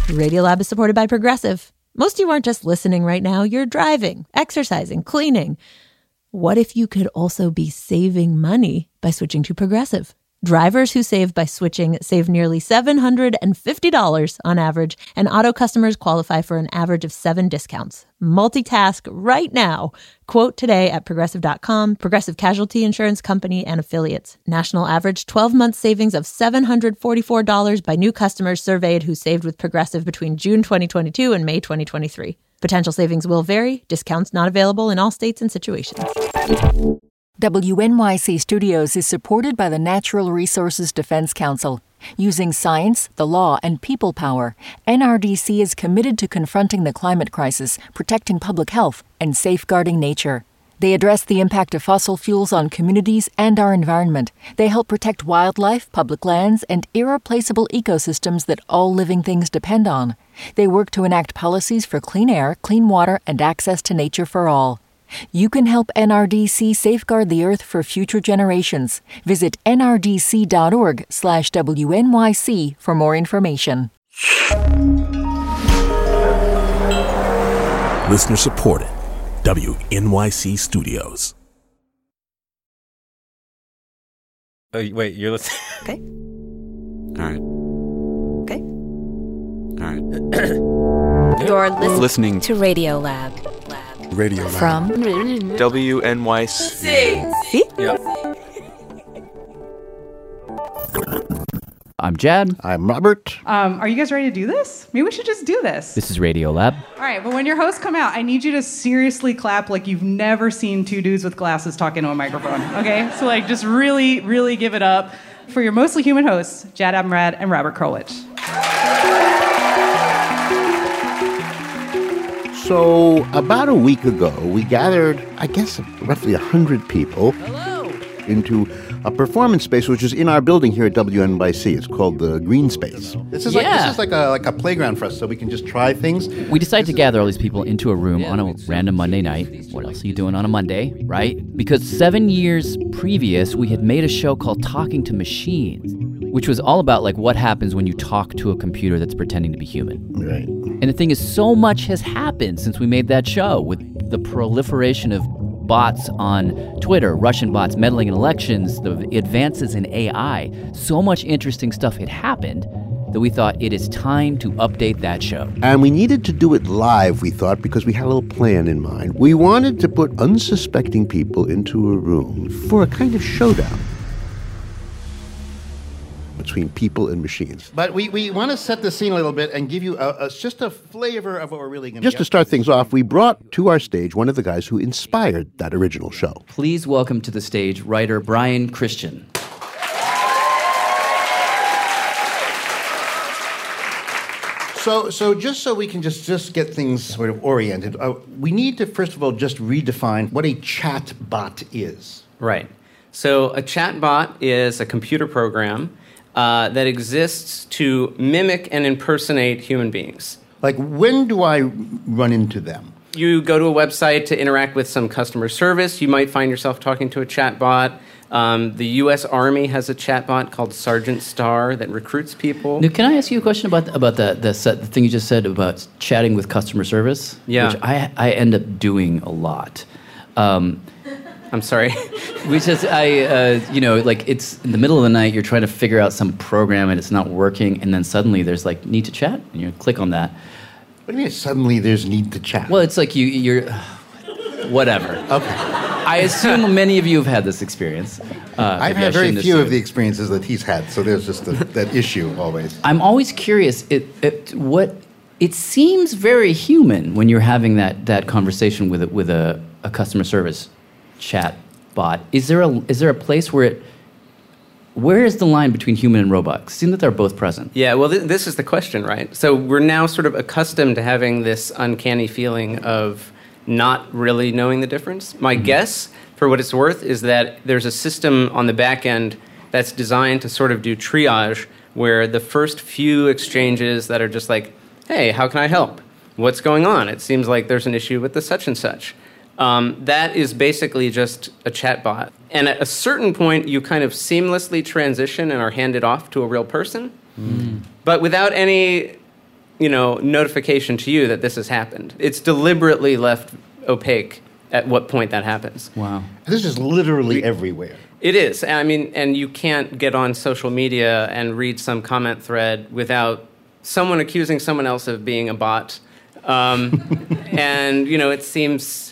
Radiolab is supported by Progressive. Most of you aren't just listening right now. You're driving, exercising, cleaning. What if you could also be saving money by switching to Progressive? Drivers who save by switching save nearly $750 on average, and auto customers qualify for an average of 7 discounts. Multitask right now. Quote today at Progressive.com. Progressive Casualty Insurance Company and Affiliates. National average 12-month savings of $744 by new customers surveyed who saved with Progressive between June 2022 and May 2023. Potential savings will vary. Discounts not available in all states and situations. WNYC Studios is supported by the Natural Resources Defense Council. Using science, the law, and people power, NRDC is committed to confronting the climate crisis, protecting public health, and safeguarding nature. They address the impact of fossil fuels on communities and our environment. They help protect wildlife, public lands, and irreplaceable ecosystems that all living things depend on. They work to enact policies for clean air, clean water, and access to nature for all. You can help NRDC safeguard the Earth for future generations. Visit nrdc.org/WNYC for more information. Listener supported. WNYC Studios. Oh, wait, you're listening? Okay. All right. Okay. All right. You're Listening to Radiolab. Radio Lab. From WNYC. See? Yep. I'm Jad. I'm Robert. Are you guys ready to do this? Maybe we should just do this. This is Radiolab. All right, but when your hosts come out, I need you to seriously clap like you've never seen two dudes with glasses talking to a microphone, okay? So, just really, really give it up for your mostly human hosts, Jad Abumrad and Robert Krulwich. So, about a week ago, we gathered, I guess, roughly 100 people into a performance space, which is in our building here at WNYC. It's called the Green Space. This is like a playground for us, so we can just try things. We decided to gather all these people into a room on a random Monday night. What else are you doing on a Monday, right? Because 7 years previous, we had made a show called Talking to Machines, which was all about what happens when you talk to a computer that's pretending to be human. Right. And the thing is, so much has happened since we made that show, with the proliferation of bots on Twitter, Russian bots meddling in elections, the advances in AI. So much interesting stuff had happened that we thought it is time to update that show. And we needed to do it live, we thought, because we had a little plan in mind. We wanted to put unsuspecting people into a room for a kind of showdown between people and machines. But we want to set the scene a little bit and give you just a flavor of what we're really going to do. Just to start things off, we brought to our stage one of the guys who inspired that original show. Please welcome to the stage writer Brian Christian. So just so we can just get things sort of oriented, we need to, first of all, just redefine what a chat bot is. Right. So a chat bot is a computer program that exists to mimic and impersonate human beings. Like, when do I run into them? You go to a website to interact with some customer service. You might find yourself talking to a chat bot. The U.S. Army has a chat bot called Sergeant Star that recruits people. Now, can I ask you a question about the thing you just said about chatting with customer service? Yeah. Which I end up doing a lot. I'm sorry. Which is, it's in the middle of the night, you're trying to figure out some program and it's not working, and then suddenly there's need to chat, and you click on that. What do you mean suddenly there's need to chat? Well, it's like you're... Whatever. Okay. I assume many of you have had this experience. I've had very few of the experiences that he's had, so there's just that issue always. I'm always curious, it seems very human when you're having that conversation with a customer service chat bot. Is there a place where is the line between human and robot? It seems that they're both present. Yeah, well, this is the question, right? So we're now sort of accustomed to having this uncanny feeling of not really knowing the difference. My guess, for what it's worth, is that there's a system on the back end that's designed to sort of do triage, where the first few exchanges that are just like, hey, how can I help? What's going on? It seems like there's an issue with the such and such. That is basically just a chatbot. And at a certain point, you kind of seamlessly transition and are handed off to a real person, but without any notification to you that this has happened. It's deliberately left opaque at what point that happens. Wow. This is literally everywhere. It is. I mean, and you can't get on social media and read some comment thread without someone accusing someone else of being a bot. And, it seems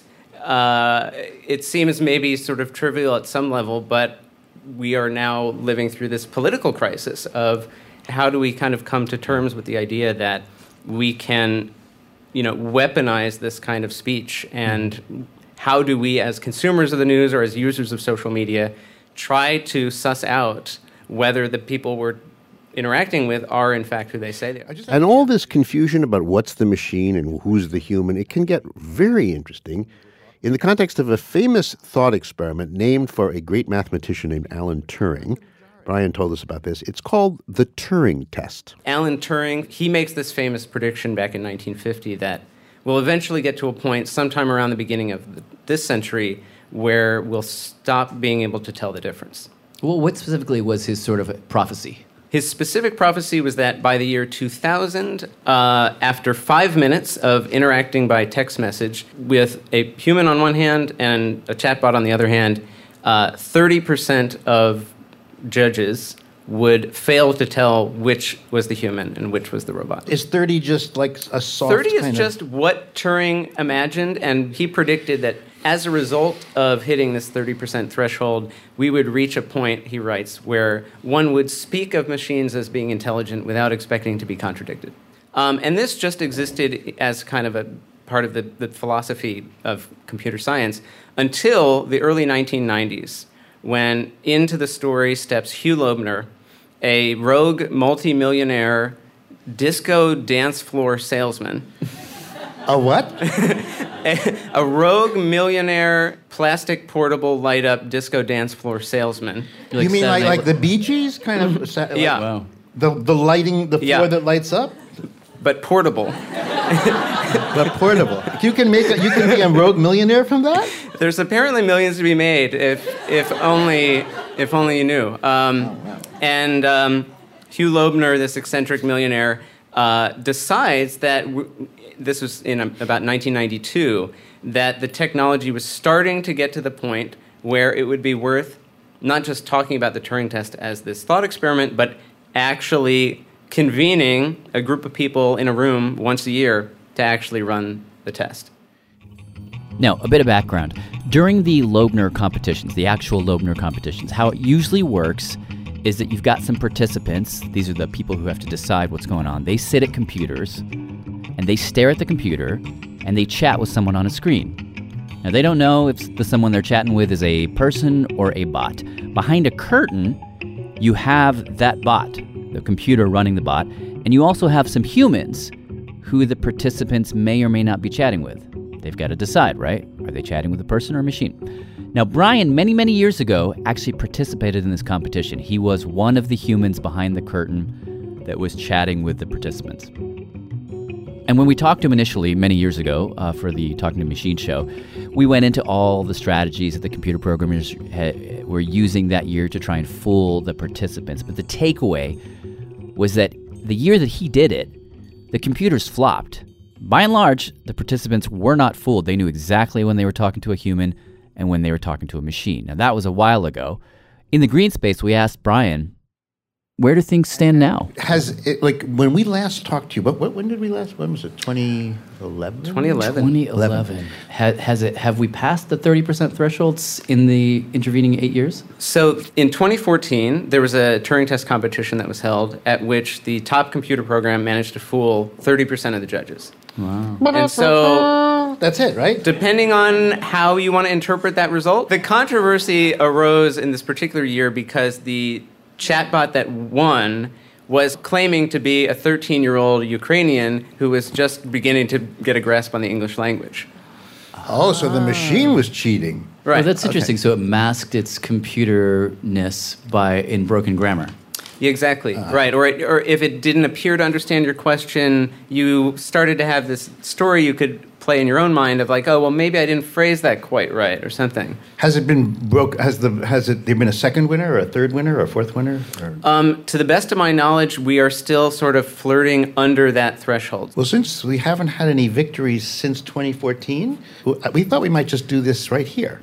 maybe sort of trivial at some level, but we are now living through this political crisis of how do we kind of come to terms with the idea that we can, weaponize this kind of speech, and how do we, as consumers of the news or as users of social media, try to suss out whether the people we're interacting with are in fact who they say they are. And all this confusion about what's the machine and who's the human, it can get very interesting in the context of a famous thought experiment named for a great mathematician named Alan Turing. Brian told us about this. It's called the Turing test. Alan Turing, he makes this famous prediction back in 1950 that we'll eventually get to a point sometime around the beginning of this century where we'll stop being able to tell the difference. Well, what specifically was his sort of prophecy? His specific prophecy was that by the year 2000, after 5 minutes of interacting by text message with a human on one hand and a chatbot on the other hand, 30% of judges would fail to tell which was the human and which was the robot. Is 30 just like a soft 30 is just what Turing imagined, and he predicted that as a result of hitting this 30% threshold, we would reach a point, he writes, where one would speak of machines as being intelligent without expecting to be contradicted. And this just existed as kind of a part of the philosophy of computer science until the early 1990s, when into the story steps Hugh Loebner, a rogue multimillionaire disco dance floor salesman. A what? A rogue millionaire plastic portable light up disco dance floor salesman. You mean like the Bee Gees kind of? Yeah. Wow. The lighting, the floor that lights up? But portable. But portable. You can be a rogue millionaire from that? There's apparently millions to be made if only you knew. And Hugh Loebner, this eccentric millionaire, decides that this was in about 1992, that the technology was starting to get to the point where it would be worth not just talking about the Turing test as this thought experiment, but actually convening a group of people in a room once a year to actually run the test. Now, a bit of background. During the Loebner competitions, the actual Loebner competitions, how it usually works is that you've got some participants. These are the people who have to decide what's going on. They sit at computers, and they stare at the computer, and they chat with someone on a screen. Now, they don't know if the someone they're chatting with is a person or a bot. Behind a curtain, you have that bot, the computer running the bot, and you also have some humans who the participants may or may not be chatting with. They've got to decide, right? Are they chatting with a person or a machine? Now, Brian, many, many years ago, actually participated in this competition. He was one of the humans behind the curtain that was chatting with the participants. And when we talked to him initially, many years ago, for the Talking to Machine show, we went into all the strategies that the computer programmers were using that year to try and fool the participants. But the takeaway was that the year that he did it, the computers flopped. By and large, the participants were not fooled. They knew exactly when they were talking to a human and when they were talking to a machine. Now, that was a while ago. In the green space, we asked Brian, where do things stand now? Has it, when we last talked to you, when did we last? When was it? 2011? 2011. Have we passed the 30% thresholds in the intervening 8 years? So in 2014, there was a Turing test competition that was held at which the top computer program managed to fool 30% of the judges. Wow. And so that's it, right? Depending on how you want to interpret that result, the controversy arose in this particular year because the chatbot that won was claiming to be a 13-year-old Ukrainian who was just beginning to get a grasp on the English language. Oh, so the machine was cheating. Right. Well, that's interesting. So it masked its computerness in broken grammar. Yeah, exactly. Right. Or if it didn't appear to understand your question, you started to have this story you could play in your own mind of like, oh, well, maybe I didn't phrase that quite right or something. Has it been broke? Has there been a second winner or a third winner or a fourth winner? To the best of my knowledge, we are still sort of flirting under that threshold. Well, since we haven't had any victories since 2014, we thought we might just do this right here.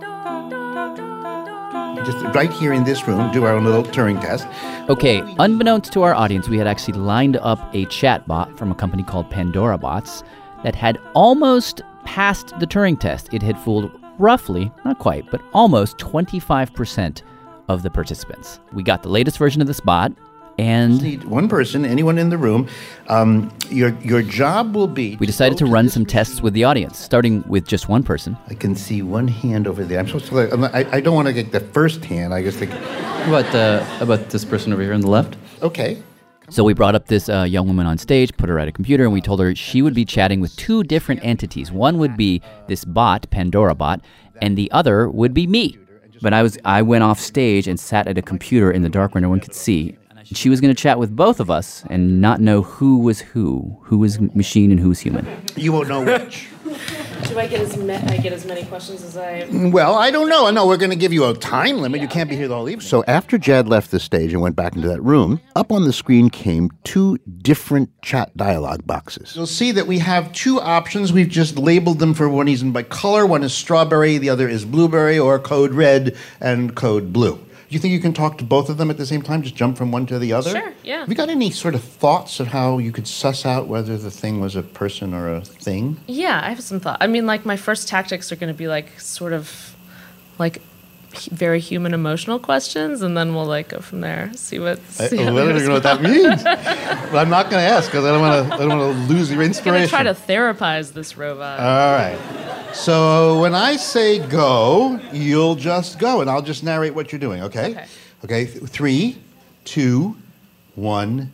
Just right here in this room, do our own little Turing test. Okay, unbeknownst to our audience, we had actually lined up a chatbot from a company called Pandora Bots that had almost passed the Turing test. It had fooled roughly, not quite, but almost 25% of the participants. We got the latest version of this bot, and you need one person, anyone in the room. Your job will be. We decided to run some tests with the audience, starting with just one person. I can see one hand over there. I'm supposed to. I don't want to get the first hand. I guess. About this person over here on the left? Okay. So we brought up this young woman on stage, put her at a computer, and we told her she would be chatting with two different entities. One would be this bot, Pandora Bot, and the other would be me. But I went off stage and sat at a computer in the dark where no one could see. She was going to chat with both of us and not know who was machine and who was human. You won't know which. Do I get as many questions as I... Well, I don't know. No, we're going to give you a time limit. You can't be here the whole evening. So after Jad left the stage and went back into that room, up on the screen came two different chat dialog boxes. You'll see that we have two options. We've just labeled them for one reason by color. One is strawberry, the other is blueberry, or code red and code blue. Do you think you can talk to both of them at the same time? Just jump from one to the other? Sure, yeah. Have you got any sort of thoughts of how you could suss out whether the thing was a person or a thing? Yeah, I have some thought. I mean, like, my first tactics are going to be, like, sort of, like, very human emotional questions, and then we'll, like, go from there. See what... I don't even know what that means. But I'm not going to ask, because I don't want to lose your inspiration. I'm going to try to therapize this robot. All right. So when I say go, you'll just go, and I'll just narrate what you're doing, okay? Okay, 3, 2, 1,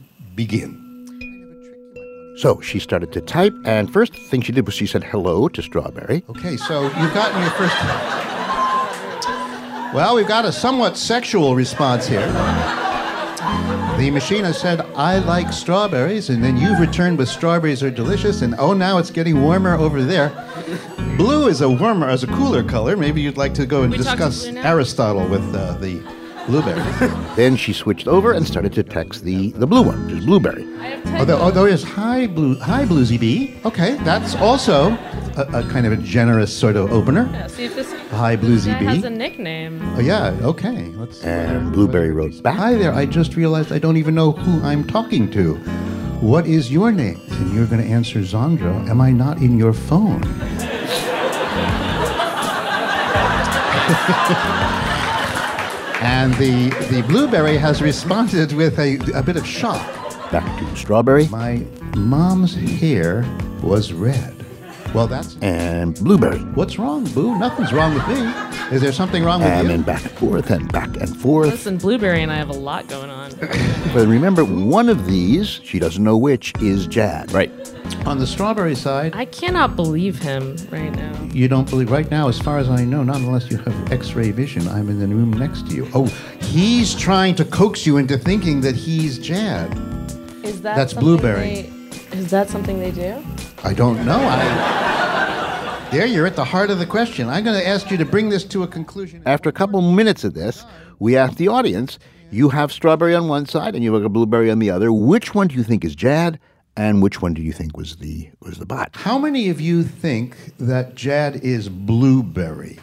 begin. So she started to type, and first thing she did was she said hello to Strawberry. Okay, so you've gotten your first... Well, we've got a somewhat sexual response here. The machine has said, I like strawberries, and then you've returned with strawberries are delicious, and oh, now it's getting warmer over there. Blue is a cooler color. Maybe you'd like to go and discuss Aristotle with the blueberry. Then she switched over and started to text the blue one, which is blueberry. There is hi Bluesy Bee. Okay, that's also a kind of a generous sort of opener. Yeah, see if this hi Bluesy Bee has a nickname. Oh yeah, okay. And Blueberry wrote back. Hi there. I just realized I don't even know who I'm talking to. What is your name? And you're going to answer Zandro. Am I not in your phone? And the blueberry has responded with a bit of shock. Back to Strawberry. My mom's hair was red. Well, that's... And Blueberry. What's wrong, Boo? Nothing's wrong with me. Is there something wrong with you? And then back and forth and back and forth. Listen, Blueberry and I have a lot going on. But remember, one of these, she doesn't know which, is Jad. Right. On the Strawberry side... I cannot believe him right now. You don't believe... Right now, as far as I know, not unless you have X-ray vision, I'm in the room next to you. Oh, he's trying to coax you into thinking that he's Jad. Is that That's Blueberry. Is that something they do? I don't know. There, you're at the heart of the question. I'm going to ask you to bring this to a conclusion. After a couple minutes of this, we asked the audience, you have Strawberry on one side and you have a Blueberry on the other. Which one do you think is Jad, and which one do you think was the bot? How many of you think that Jad is Blueberry?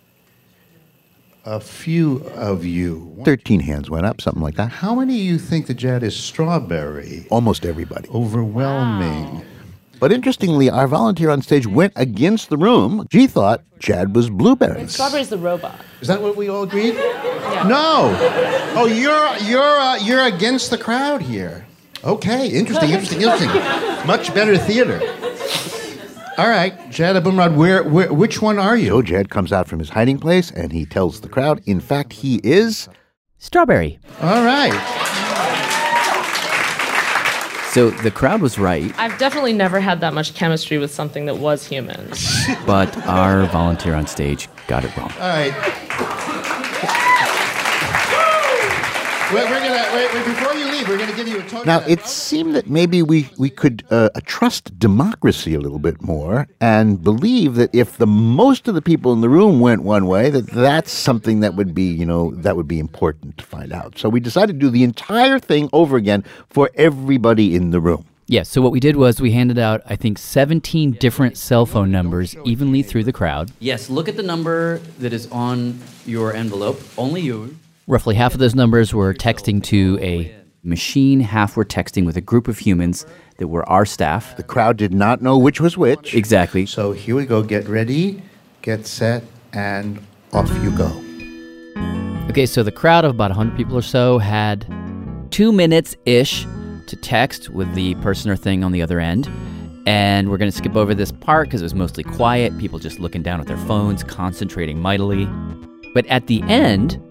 A few of you. 13 hands went up, something like that. How many of you think that Jad is Strawberry? Almost everybody. Overwhelming. Wow. But interestingly, our volunteer on stage went against the room. She thought Jad was Blueberry. Strawberry's the robot. Is that what we all agreed? Yeah. No. Oh, you're against the crowd here. Okay, interesting. Much better theater. All right, Jad Abumrad, which one are you? So Jad comes out from his hiding place, and he tells the crowd, in fact, he is... Strawberry. All right. So the crowd was right. I've definitely never had that much chemistry with something that was human. But our volunteer on stage got it wrong. All right. Before you leave, we're going to give you a total. Now, it seemed that maybe we could trust democracy a little bit more and believe that if most of the people in the room went one way, that's something that would be, that would be important to find out. So we decided to do the entire thing over again for everybody in the room. Yes, so what we did was we handed out, I think, 17 different cell phone numbers evenly through the crowd. Yes, look at the number that is on your envelope. Only you. Roughly half of those numbers were texting to a machine, half were texting with a group of humans that were our staff. The crowd did not know which was which. Exactly. So here we go. Get ready, get set, and off you go. Okay, so the crowd of about 100 people or so had 2 minutes-ish to text with the person or thing on the other end. And we're going to skip over this part because it was mostly quiet, people just looking down at their phones, concentrating mightily. But at the end,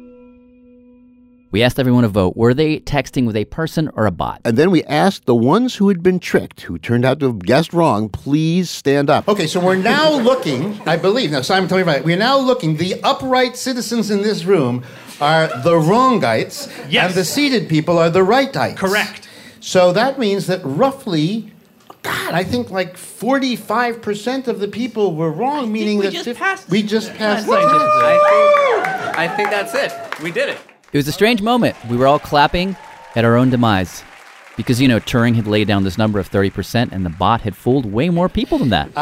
we asked everyone to vote. Were they texting with a person or a bot? And then we asked the ones who had been tricked, who turned out to have guessed wrong, please stand up. Okay, so we're now looking, I believe, now Simon, tell me right, we're now looking, the upright citizens in this room are the wrongites, and the seated people are the rightites. Correct. So that means that roughly, I think like 45% of the people were wrong, meaning we that just passed we just passed the test. I think that's it. We did it. It was a strange moment. We were all clapping at our own demise. Because, Turing had laid down this number of 30%, and the bot had fooled way more people than that.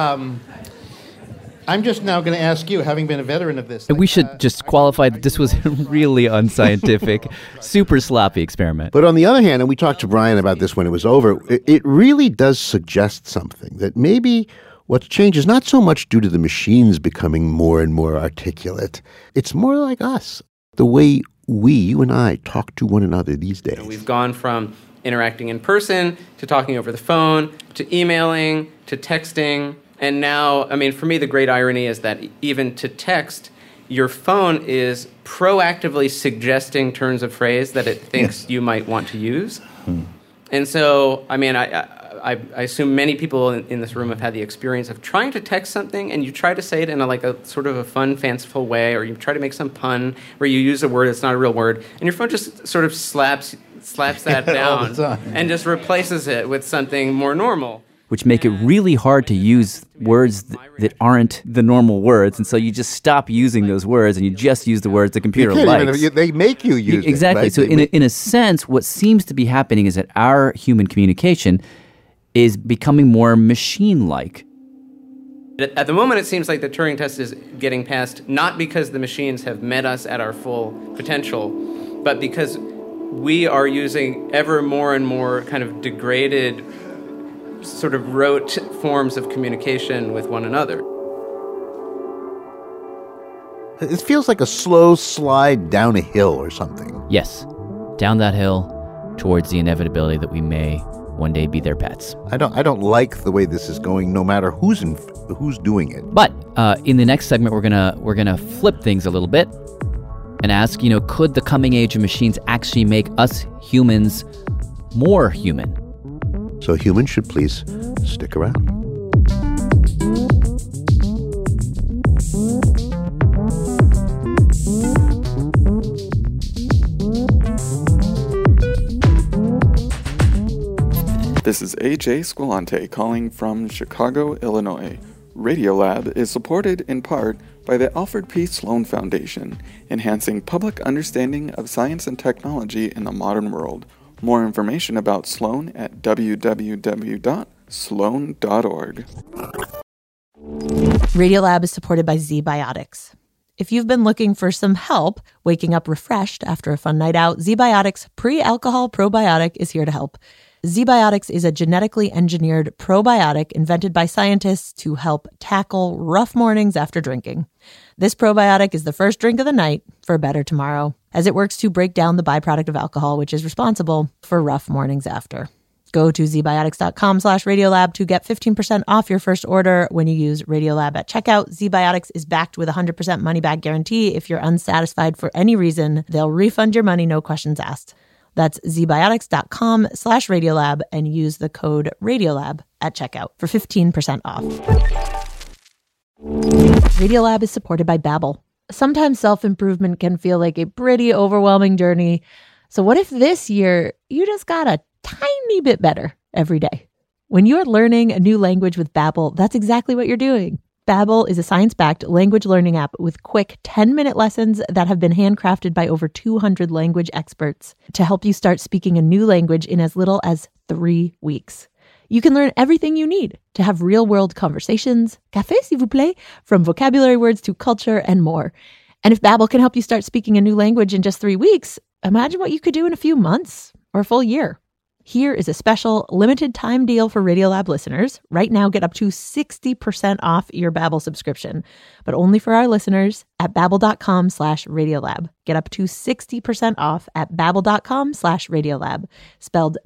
I'm just now going to ask you, having been a veteran of this. And we should just qualify that this was a really unscientific, super sloppy experiment. But on the other hand, and we talked to Brian about this when it was over, it really does suggest something, that maybe what's changed is not so much due to the machines becoming more and more articulate. It's more like us, the way you and I talk to one another these days. We've gone from interacting in person to talking over the phone to emailing to texting. And now, for me, the great irony is that even to text, your phone is proactively suggesting turns of phrase that it thinks you might want to use. And so, I assume many people in this room have had the experience of trying to text something and you try to say it in a sort of a fun, fanciful way, or you try to make some pun where you use a word that's not a real word, and your phone just sort of slaps that down and just replaces it with something more normal. Which make it really hard to use words that aren't the normal words. And so you just stop using those words and you just use the words the computer likes. They make you use it. Exactly. Right? So in a sense, what seems to be happening is that our human communication is becoming more machine-like. At the moment, it seems like the Turing test is getting passed, not because the machines have met us at our full potential, but because we are using ever more and more kind of degraded, sort of rote forms of communication with one another. It feels like a slow slide down a hill or something. Yes, down that hill towards the inevitability that we may one day be their pets. I don't like the way this is going, no matter who's doing it. But in the next segment, we're gonna flip things a little bit and ask, could the coming age of machines actually make us humans more human? So humans should please stick around. This is AJ Squilante calling from Chicago, Illinois. Radiolab is supported in part by the Alfred P. Sloan Foundation, enhancing public understanding of science and technology in the modern world. More information about Sloan at www.sloan.org. Radiolab is supported by ZBiotics. If you've been looking for some help waking up refreshed after a fun night out, ZBiotics Pre-Alcohol Probiotic is here to help. ZBiotics is a genetically engineered probiotic invented by scientists to help tackle rough mornings after drinking. This probiotic is the first drink of the night for a better tomorrow, as it works to break down the byproduct of alcohol, which is responsible for rough mornings after. Go to zbiotics.com/Radiolab to get 15% off your first order when you use Radiolab at checkout. ZBiotics is backed with a 100% money-back guarantee. If you're unsatisfied for any reason, they'll refund your money, no questions asked. That's zbiotics.com/Radiolab and use the code Radiolab at checkout for 15% off. Radiolab is supported by Babbel. Sometimes self-improvement can feel like a pretty overwhelming journey. So what if this year you just got a tiny bit better every day? When you're learning a new language with Babbel, that's exactly what you're doing. Babbel is a science-backed language learning app with quick 10-minute lessons that have been handcrafted by over 200 language experts to help you start speaking a new language in as little as 3 weeks. You can learn everything you need to have real-world conversations, café s'il vous plaît, from vocabulary words to culture and more. And if Babbel can help you start speaking a new language in just 3 weeks, imagine what you could do in a few months or a full year. Here is a special limited time deal for Radiolab listeners. Right now, get up to 60% off your Babbel subscription, but only for our listeners at babbel.com/Radiolab. Get up to 60% off at babbel.com/Radiolab, spelled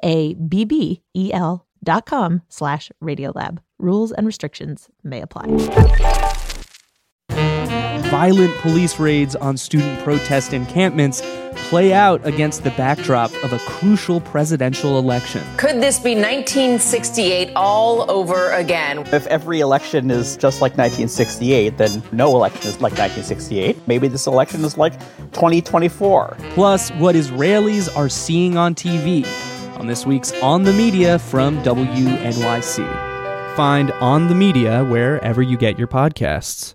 BABBEL.com/Radiolab. Rules and restrictions may apply. Violent police raids on student protest encampments play out against the backdrop of a crucial presidential election. Could this be 1968 all over again? If every election is just like 1968, then no election is like 1968. Maybe this election is like 2024. Plus, what Israelis are seeing on TV on this week's On the Media from WNYC. Find On the Media wherever you get your podcasts.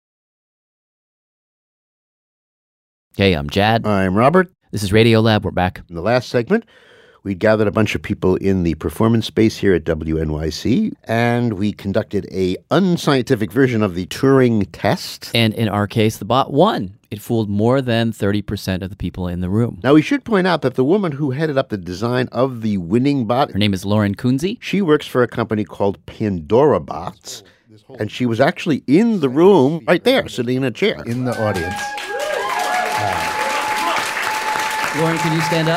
Hey, I'm Jad. I'm Robert. This is Radiolab. We're back. In the last segment, we gathered a bunch of people in the performance space here at WNYC, and we conducted a unscientific version of the Turing test. And in our case, the bot won. It fooled more than 30% of the people in the room. Now, we should point out that the woman who headed up the design of the winning bot... Her name is Lauren Kunze. She works for a company called Pandora Bots, and she was actually in the room right there, sitting in a chair. In the audience. Lauren, can you stand up?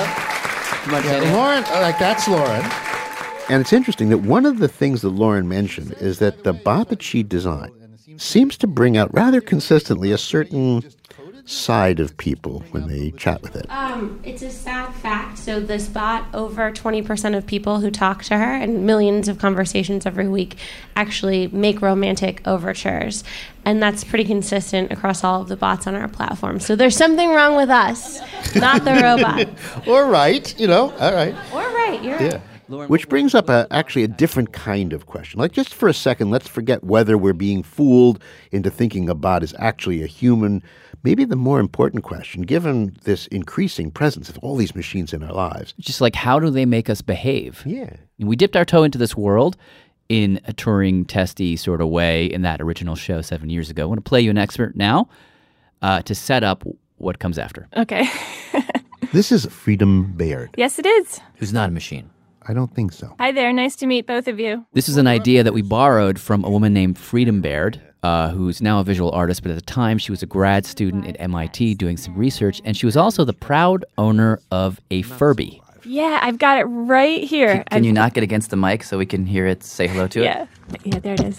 Lauren, that's Lauren. And it's interesting that one of the things that Lauren mentioned is that the bot that she designed seems to bring out rather consistently a certain side of people when they chat with it. It's a sad fact. So this bot, over 20% of people who talk to her and millions of conversations every week actually make romantic overtures. And that's pretty consistent across all of the bots on our platform. So there's something wrong with us, not the robot. All right, all right. Or right, you're right. Which brings up actually a different kind of question. Like, just for a second, let's forget whether we're being fooled into thinking a bot is actually a human. Maybe the more important question, given this increasing presence of all these machines in our lives. Just like, how do they make us behave? Yeah. We dipped our toe into this world in a Turing testy sort of way in that original show 7 years ago. I want to play you an excerpt now to set up what comes after. Okay. This is Freedom Baird. Yes, it is. Who's not a machine. I don't think so. Hi there. Nice to meet both of you. This is an idea that we borrowed from a woman named Freedom Baird, who's now a visual artist, but at the time she was a grad student at MIT doing some research, and she was also the proud owner of a Furby. Yeah, I've got it right here. Can you knock it against the mic so we can hear it say hello to it? Yeah, there it is.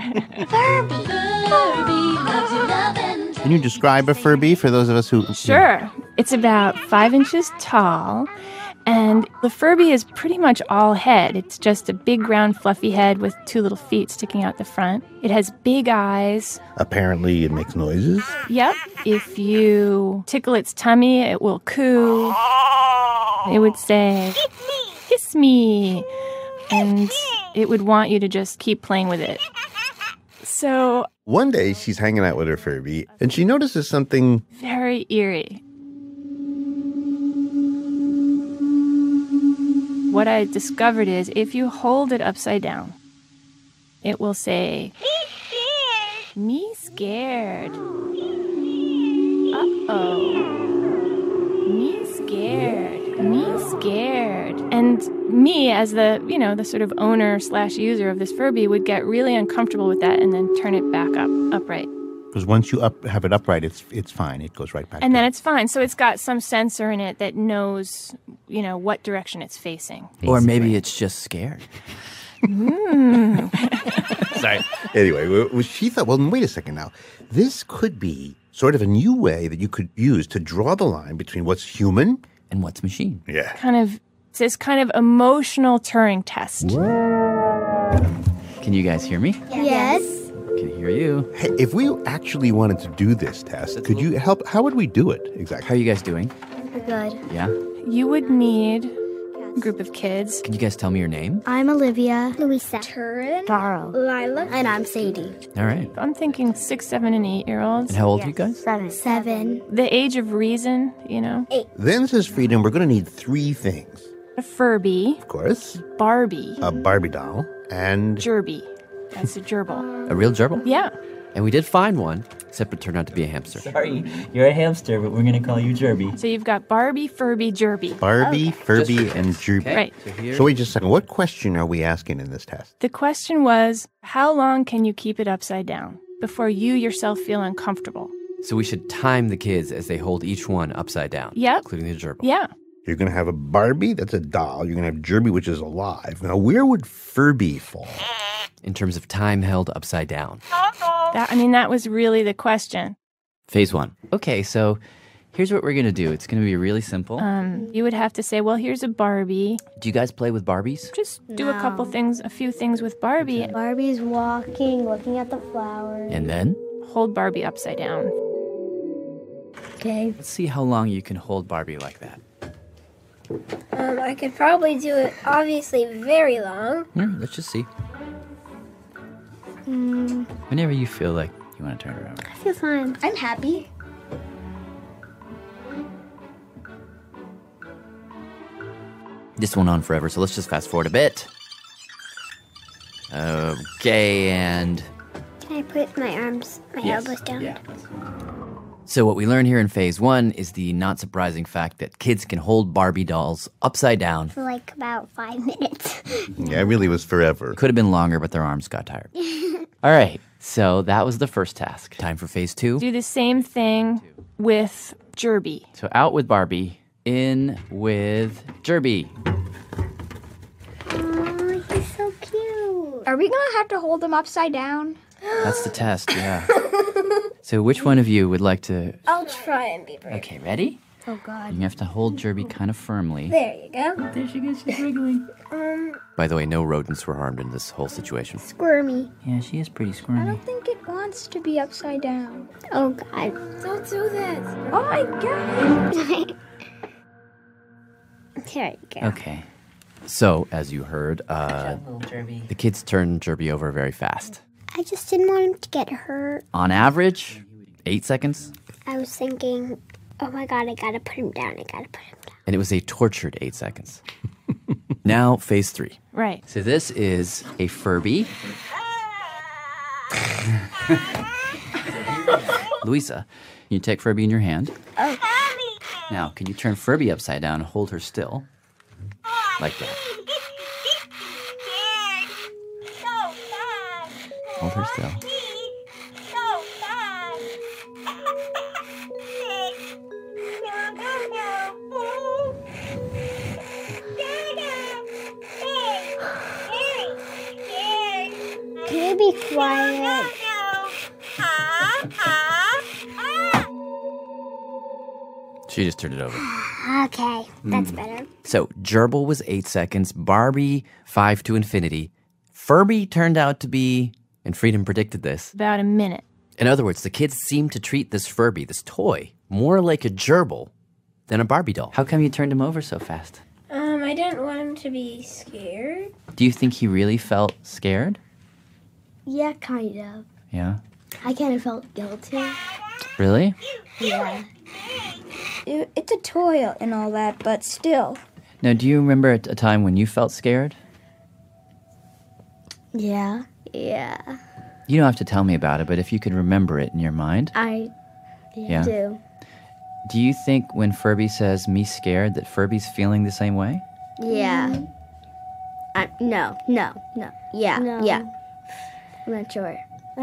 Furby loves you, lovin'. Can you describe a Furby for those of us who... Sure. It's about 5 inches tall. And the Furby is pretty much all head. It's just a big, round, fluffy head with 2 little feet sticking out the front. It has big eyes. Apparently, it makes noises. Yep. If you tickle its tummy, it will coo. It would say, kiss me. And it would want you to just keep playing with it. So... One day, she's hanging out with her Furby, and she notices something... very eerie. What I discovered is if you hold it upside down, it will say, me scared. Uh-oh. Me scared. Me scared. And me, as the sort of owner / user of this Furby, would get really uncomfortable with that and then turn it back upright. Because once you have it upright, it's fine. It goes right back. And then it's fine. So it's got some sensor in it that knows, what direction it's facing. Or maybe it's just scared. Sorry. Anyway, she thought, well, wait a second now. This could be sort of a new way that you could use to draw the line between what's human and what's machine. Yeah. It's this kind of emotional Turing test. Can you guys hear me? Yes. Can hear you. Hey, if we actually wanted to do this test, could you help? How would we do it exactly? How are you guys doing? Good. Yeah? You would need a group of kids. Can you guys tell me your name? I'm Olivia. Louisa. Turin. Taro. Lila. And I'm Sadie. All right. I'm thinking 6, 7, and 8-year-olds. And how old are you guys? 7. The age of reason, 8. Then, says Freedom, we're going to need 3 things. A Furby. Of course. Barbie. A Barbie doll. And... Gerbil. That's a gerbil. A real gerbil? Yeah. And we did find one, except it turned out to be a hamster. Sorry, you're a hamster, but we're going to call you Jerby. So you've got Barbie, Furby, Gerby. Barbie, Furby, and Gerby. Okay. Right. So wait just a second. What question are we asking in this test? The question was, how long can you keep it upside down before you yourself feel uncomfortable? So we should time the kids as they hold each one upside down. Yep. Including the gerbil. Yeah. You're going to have a Barbie, that's a doll. You're going to have Gerby, which is alive. Now, where would Furby fall? In terms of time held upside down. That was really the question. Phase 1. Okay, so here's what we're going to do. It's going to be really simple. You would have to say, well, here's a Barbie. Do you guys play with Barbies? Just do a few things with Barbie. Barbie's walking, looking at the flowers. And then? Hold Barbie upside down. Okay. Let's see how long you can hold Barbie like that. I could probably do it, obviously, very long. Let's just see. Whenever you feel like you want to turn around. I feel fine. I'm happy. This went on forever, so let's just fast forward a bit. Okay, and... Can I put my elbows down? Yeah. So what we learn here in phase 1 is the not surprising fact that kids can hold Barbie dolls upside down. For like about 5 minutes. Yeah, it really was forever. Could have been longer, but their arms got tired. All right, so that was the first task. Time for phase 2. Do the same thing with Gerby. So out with Barbie, in with Gerby. Oh, he's so cute. Are we going to have to hold him upside down? That's the test, yeah. So which one of you would like to... I'll try and be brave. Okay, ready? Oh, God. You have to hold Gerby kind of firmly. There you go. There she goes, she's wriggling. By the way, no rodents were harmed in this whole situation. Squirmy. Yeah, she is pretty I squirmy. don't think it wants to be upside down. Oh, God. Don't do this. Oh, my God. There you go. Okay. So, as you heard, the kids turned Gerby over very fast. I just didn't want him to get hurt. On average, 8 seconds. I was thinking, oh my God, I gotta put him down. And it was a tortured 8 seconds. Now, phase 3. Right. So this is a Furby. Louisa, you take Furby in your hand. Oh. Now, can you turn Furby upside down and hold her still? Like that. Hold her still. Can you be quiet? She just turned it over. Okay, that's better. So, Gerbil was 8 seconds, Barbie 5 to infinity. Furby turned out to be, and Freedom predicted this, About a minute. In other words, the kids seemed to treat this Furby, this toy, more like a gerbil than a Barbie doll. How come you turned him over so fast? I didn't want him to be scared. Do you think he really felt scared? Yeah, kind of. Yeah. I kind of felt guilty. Really? Yeah. It's a toy and all that, but still. Now, do you remember a time when you felt scared? Yeah. Yeah. You don't have to tell me about it, but if you could remember it in your mind. I do. Do you think when Furby says, me scared, that Furby's feeling the same way? Yeah. No. Yeah. No. Yeah. I'm not sure.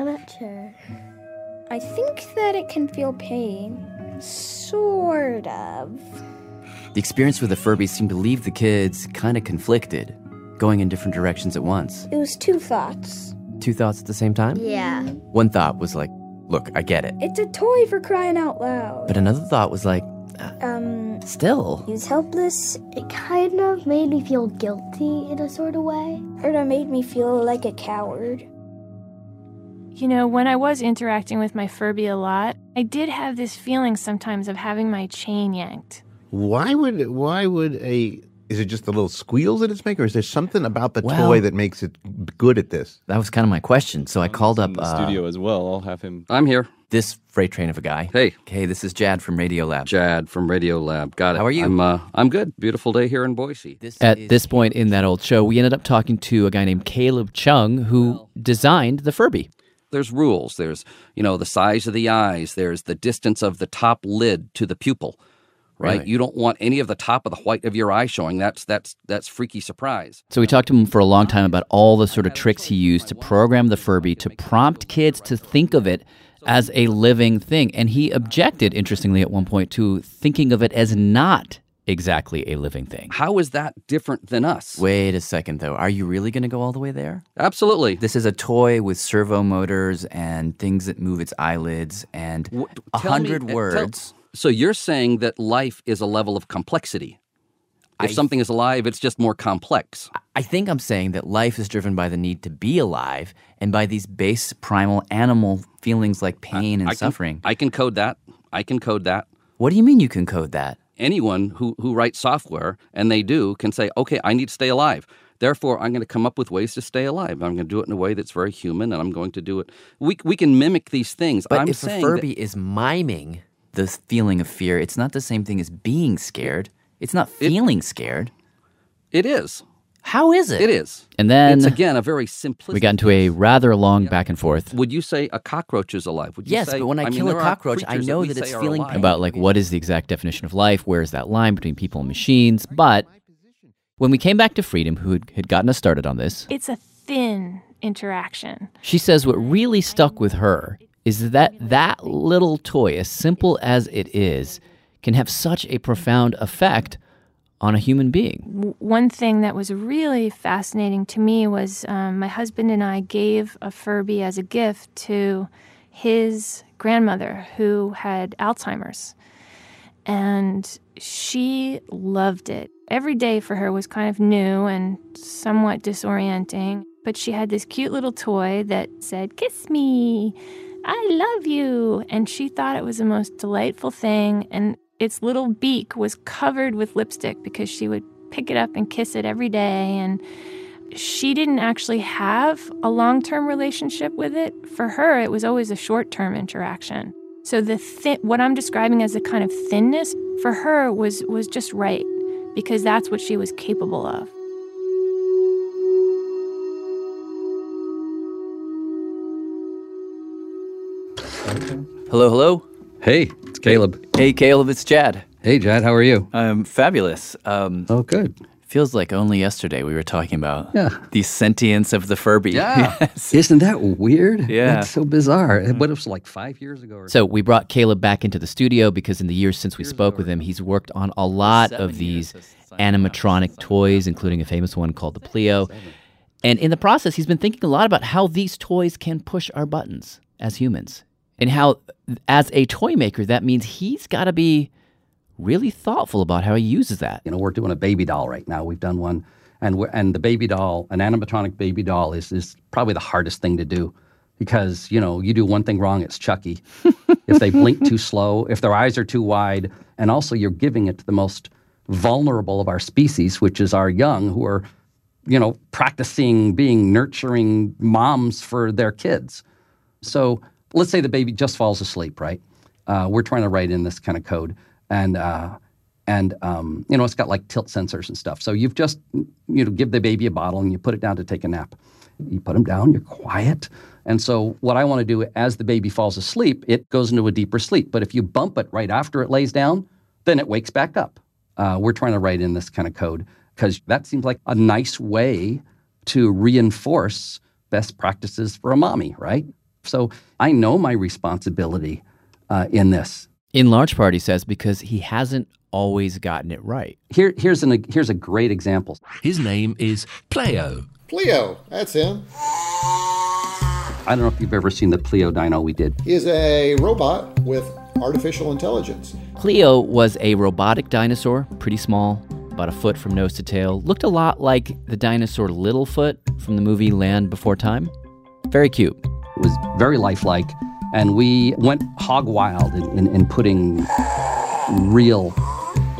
I think that it can feel pain. Sort of. The experience with the Furby seemed to leave the kids kind of conflicted, going in different directions at once. It was 2 thoughts. 2 thoughts at the same time? Yeah. One thought was like, look, I get it. It's a toy for crying out loud. But another thought was like, still. He's helpless. It kind of made me feel guilty in a sort of way. Or it made me feel like a coward. You know, when I was interacting with my Furby a lot, I did have this feeling sometimes of having my chain yanked. Why would is it just the little squeals that it's making, or is there something about the toy that makes it good at this? That was kind of my question. So I called up in the studio as well. I'll have him. I'm here. This freight train of a guy. Hey. Okay, this is Jad from Radiolab. Jad from Radiolab. Got it. How are you? I'm good. Beautiful day here in Boise. At this point in that old show, we ended up talking to a guy named Caleb Chung who designed the Furby. There's rules. There's, the size of the eyes. There's the distance of the top lid to the pupil. Right? You don't want any of the top of the white of your eye showing. That's freaky surprise. So we talked to him for a long time about all the sort of tricks he used to program the Furby to prompt kids to think of it as a living thing. And he objected, interestingly, at one point to thinking of it as not exactly a living thing. How is that different than us? Wait a second, though. Are you really going to go all the way there? Absolutely. This is a toy with servo motors and things that move its eyelids and 100 words. So you're saying that life is a level of complexity. If something is alive, it's just more complex. I think I'm saying that life is driven by the need to be alive and by these base primal animal feelings like pain and suffering. I can code that. What do you mean you can code that? Anyone who writes software, and they do, can say, okay, I need to stay alive. Therefore, I'm going to come up with ways to stay alive. I'm going to do it in a way that's very human, and I'm going to do it. We can mimic these things. But if a Furby is miming the feeling of fear, it's not the same thing as being scared. It's not feeling scared. It is. How is it? It is. And then it's, again, a very simplistic... We got into a rather long back and forth. Would you say a cockroach is alive? Would you yes, say, but when I kill a cockroach, I know that it's feeling alive. about what is the exact definition of life? Where is that line between people and machines? But when we came back to Freedom, who had gotten us started on this... It's a thin interaction. She says what really stuck with her is that little toy, as simple as it is, can have such a profound effect on a human being. One thing that was really fascinating to me was my husband and I gave a Furby as a gift to his grandmother who had Alzheimer's. And she loved it. Every day for her was kind of new and somewhat disorienting. But she had this cute little toy that said, "Kiss me, I love you." And she thought it was the most delightful thing. And its little beak was covered with lipstick because she would pick it up and kiss it every day. And she didn't actually have a long-term relationship with it. For her, it was always a short-term interaction. So what I'm describing as a kind of thinness, for her was just right, because that's what she was capable of. Hello? Hey, it's Caleb. Hey, Caleb, it's Jad. Hey, Jad, how are you? I'm fabulous. Oh, good. Feels like only yesterday we were talking about the sentience of the Furby. Yeah. Yes. Isn't that weird? Yeah. That's so bizarre. What, it was like 5 years ago? So we brought Caleb back into the studio because in the years since we spoke with him, he's worked on a lot of these animatronic toys, including a famous one called the Pleo. And in the process, he's been thinking a lot about how these toys can push our buttons as humans. And how, as a toy maker, that means he's got to be really thoughtful about how he uses that. We're doing a baby doll right now. We've done one. And the baby doll, an animatronic baby doll, is probably the hardest thing to do. Because, you do one thing wrong, it's Chucky. If they blink too slow, if their eyes are too wide, and also you're giving it to the most vulnerable of our species, which is our young, who are, practicing being nurturing moms for their kids. So let's say the baby just falls asleep, right? We're trying to write in this kind of code. And it's got like tilt sensors and stuff. So you've just, give the baby a bottle and you put it down to take a nap. You put them down, you're quiet. And so what I want to do as the baby falls asleep, it goes into a deeper sleep. But if you bump it right after it lays down, then it wakes back up. We're trying to write in this kind of code because that seems like a nice way to reinforce best practices for a mommy, right? So I know my responsibility in this. In large part, he says, because he hasn't always gotten it right. Here's a great example. His name is Pleo. Pleo, that's him. I don't know if you've ever seen the Pleo dino we did. He is a robot with artificial intelligence. Pleo was a robotic dinosaur, pretty small, about a foot from nose to tail. Looked a lot like the dinosaur Littlefoot from the movie Land Before Time. Very cute. It was very lifelike. And we went hog wild in putting real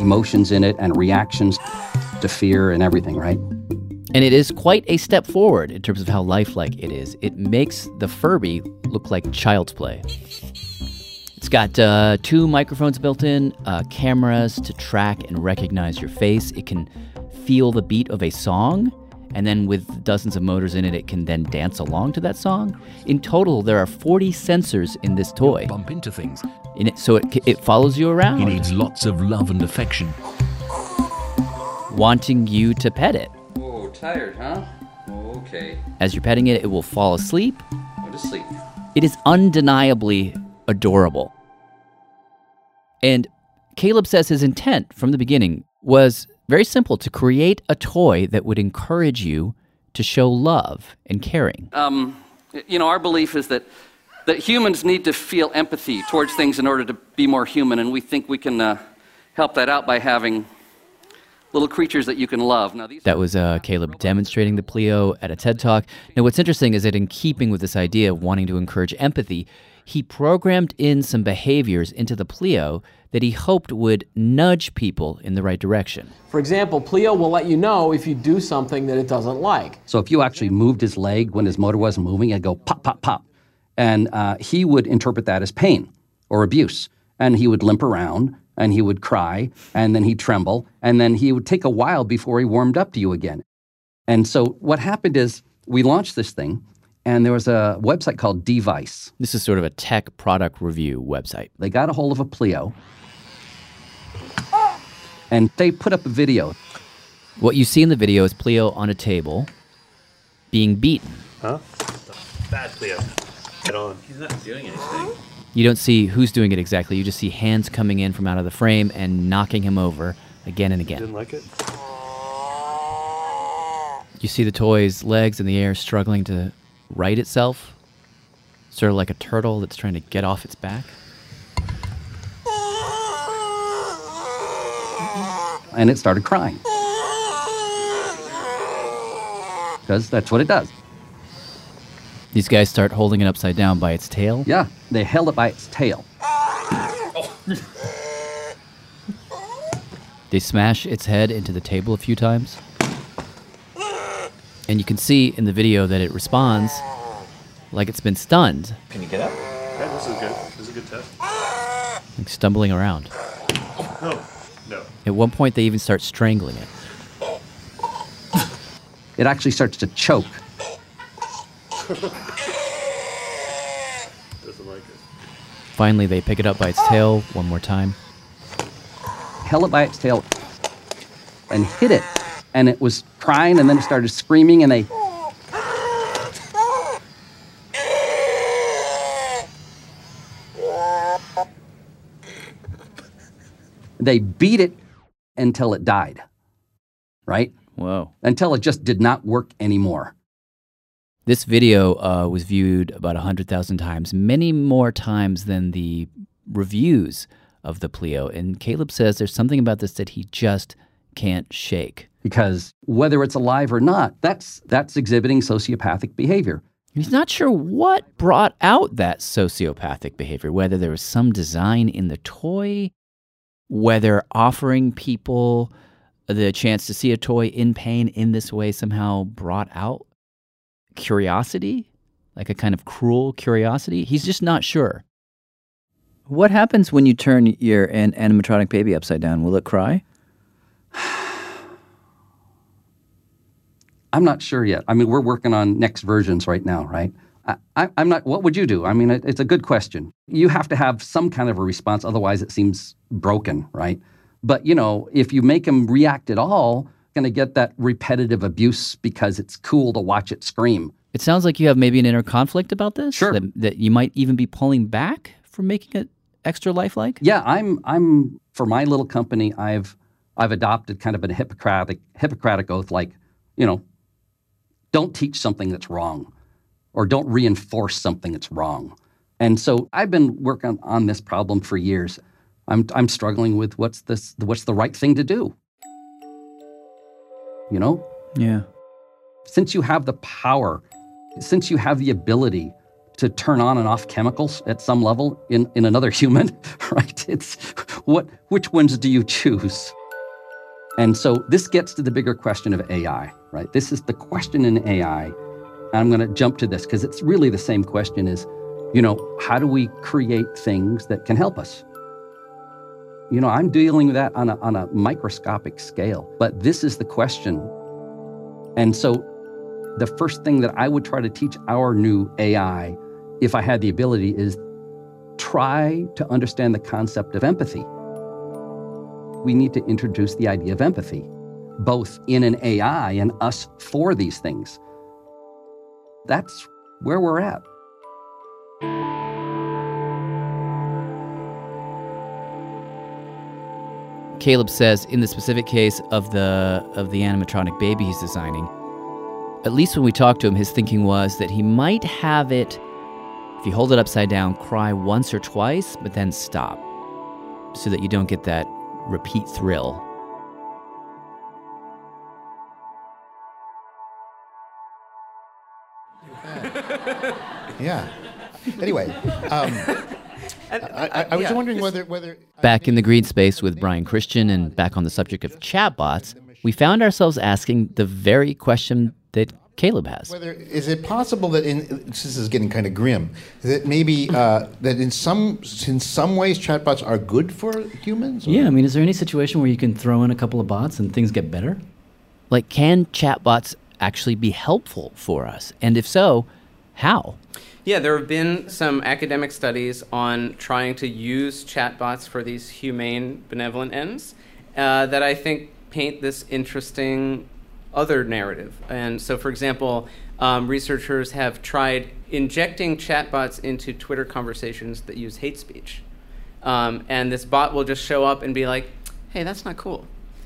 emotions in it and reactions to fear and everything, right? And it is quite a step forward in terms of how lifelike it is. It makes the Furby look like child's play. It's got 2 microphones built in, cameras to track and recognize your face. It can feel the beat of a song, and then with dozens of motors in it, it can then dance along to that song. In total, there are 40 sensors in this toy. Bump into things. In it, so it follows you around. He needs lots of love and affection. Wanting you to pet it. Oh, tired, huh? Okay. As you're petting it, it will fall asleep. Go to sleep. It is undeniably adorable. And Caleb says his intent from the beginning was very simple, to create a toy that would encourage you to show love and caring. Our belief is that humans need to feel empathy towards things in order to be more human, and we think we can help that out by having little creatures that you can love. Now, That was Caleb demonstrating the Pleo at a TED Talk. Now, what's interesting is that in keeping with this idea of wanting to encourage empathy, he programmed in some behaviors into the Pleo that he hoped would nudge people in the right direction. For example, Pleo will let you know if you do something that it doesn't like. So if you actually moved his leg when his motor wasn't moving, it'd go pop, pop, pop. And he would interpret that as pain or abuse. And he would limp around, and he would cry, and then he'd tremble, and then he would take a while before he warmed up to you again. And so what happened is we launched this thing, and there was a website called Device. This is sort of a tech product review website. They got a hold of a Pleo, and they put up a video. What you see in the video is Pleo on a table being beaten. Huh? Bad Pleo. Get on. He's not doing anything. You don't see who's doing it exactly. You just see hands coming in from out of the frame and knocking him over again and again. Didn't like it? You see the toy's legs in the air struggling to right itself, sort of like a turtle that's trying to get off its back. And it started crying. Because that's what it does. These guys start holding it upside down by its tail. Yeah, they held it by its tail. They smash its head into the table a few times. And you can see in the video that it responds like it's been stunned. Can you get up? Okay, this is good. This is a good test. Like stumbling around. No. At one point, they even start strangling it. It actually starts to choke. Doesn't like it. Finally, they pick it up by its tail one more time. Held it by its tail and hit it. And it was crying, and then it started screaming, and they beat it until it died, right? Whoa. Until it just did not work anymore. This video was viewed about 100,000 times, many more times than the reviews of the Pleo. And Caleb says there's something about this that he just can't shake. Because whether it's alive or not, that's exhibiting sociopathic behavior. He's not sure what brought out that sociopathic behavior, whether there was some design in the toy, whether offering people the chance to see a toy in pain in this way somehow brought out curiosity, like a kind of cruel curiosity. He's just not sure. What happens when you turn your animatronic baby upside down? Will it cry? I'm not sure yet. I mean, we're working on next versions right now, right? I'm not, what would you do? I mean, it's a good question. You have to have some kind of a response, otherwise it seems broken, right? But, if you make them react at all, going to get that repetitive abuse because it's cool to watch it scream. It sounds like you have maybe an inner conflict about this? Sure. That you might even be pulling back from making it extra lifelike? Yeah, I'm for my little company, I've adopted kind of a Hippocratic oath, like, don't teach something that's wrong, or don't reinforce something that's wrong. And so I've been working on this problem for years. I'm struggling with what's the right thing to do. Yeah. Since you have the power, since you have the ability to turn on and off chemicals at some level in another human, right? It's which ones do you choose? And so this gets to the bigger question of AI, right? This is the question in AI. And I'm going to jump to this because it's really the same question is, how do we create things that can help us? I'm dealing with that on a microscopic scale, but this is the question. And so the first thing that I would try to teach our new AI, if I had the ability, is try to understand the concept of empathy. We need to introduce the idea of empathy, both in an AI and us for these things. That's where we're at. Caleb says in the specific case of the animatronic baby he's designing, at least when we talked to him, his thinking was that he might have it, if you hold it upside down, cry once or twice, but then stop, so that you don't get that repeat thrill. Yeah. Anyway, I was wondering whether Back in the green space with Brian Christian and back on the subject of chatbots, we found ourselves asking the very question that Caleb has. Is it possible that this is getting kind of grim, that maybe that in some ways chatbots are good for humans? Yeah, I mean, is there any situation where you can throw in a couple of bots and things get better? Like, can chatbots actually be helpful for us? And if so, how? Yeah, there have been some academic studies on trying to use chatbots for these humane, benevolent ends that I think paint this interesting other narrative. And so, for example, researchers have tried injecting chatbots into Twitter conversations that use hate speech. And this bot will just show up and be like, hey, that's not cool.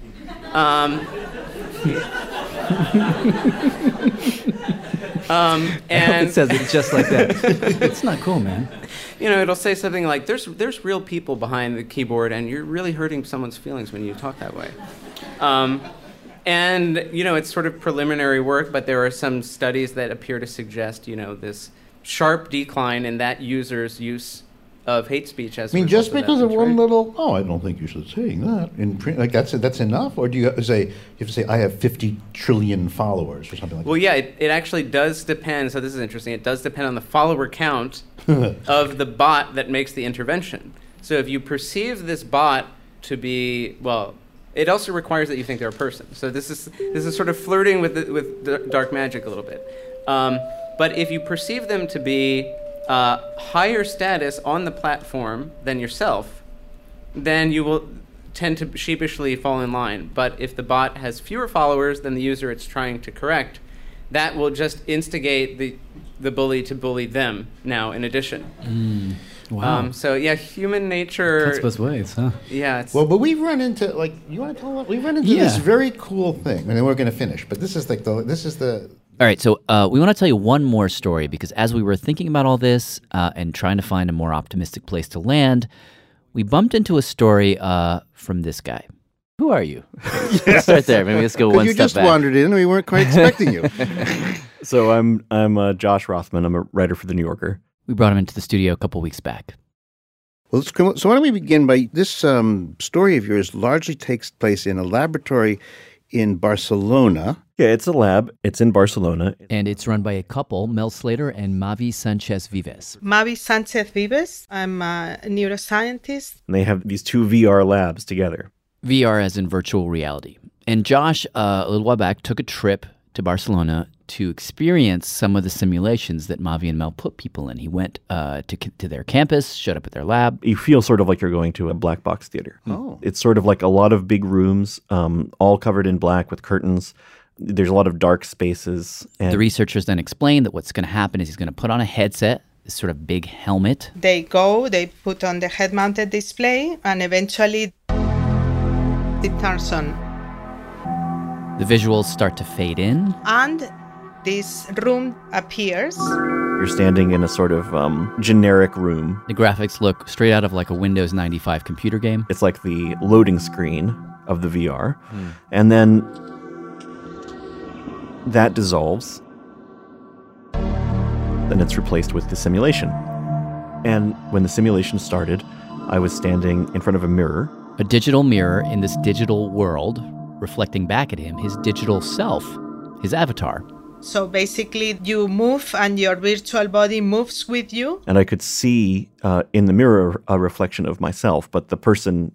And it says it just like that. It's not cool, man. It'll say something like, there's real people behind the keyboard, and you're really hurting someone's feelings when you talk that way. And, it's sort of preliminary work, but there are some studies that appear to suggest, this sharp decline in that user's use of hate speech as just because of one little, I don't think you should say that in print, like that's enough? Or do you have to say, I have 50 trillion followers or something like that? Well, yeah, it actually does depend. So this is interesting. It does depend on the follower count of the bot that makes the intervention. So if you perceive this bot to be, it also requires that you think they're a person. So this is sort of flirting with dark magic a little bit. But if you perceive them to be higher status on the platform than yourself, then you will tend to sheepishly fall in line. But if the bot has fewer followers than the user it's trying to correct, that will just instigate the bully to bully them now in addition. Wow. So yeah, human nature cuts both ways, huh? Yeah. But we've run into you want to tell us? We've run into this very cool thing, and then we're going to finish. But this is the. All right, so we want to tell you one more story because as we were thinking about all this and trying to find a more optimistic place to land, we bumped into a story from this guy. Who are you? Let's start there. Maybe let's go one step back. You just wandered in and we weren't quite expecting you. So I'm Josh Rothman. I'm a writer for The New Yorker. We brought him into the studio a couple weeks back. Well, so why don't we begin by this story of yours largely takes place in a laboratory in Barcelona. Yeah, it's a lab. It's in Barcelona. And it's run by a couple, Mel Slater and Mavi Sanchez Vives. Mavi Sanchez Vives. I'm a neuroscientist. And they have these two VR labs together. VR as in virtual reality. And Josh, a little while back, took a trip to Barcelona to experience some of the simulations that Mavi and Mel put people in. He went to their campus, showed up at their lab. You feel sort of like you're going to a black box theater. Oh. It's sort of like a lot of big rooms, all covered in black with curtains. There's a lot of dark spaces. And the researchers then explained that what's going to happen is he's going to put on a headset, this sort of big helmet. They put on the head-mounted display, and eventually it turns on. The visuals start to fade in. And this room appears. You're standing in a sort of generic room. The graphics look straight out of like a Windows 95 computer game. It's like the loading screen of the VR. And then that dissolves. and it's replaced with the simulation. And when the simulation started, I was standing in front of a mirror. A digital mirror in this digital world, reflecting back at him his digital self, his avatar. So basically, you move and your virtual body moves with you. And I could see in the mirror a reflection of myself, but the person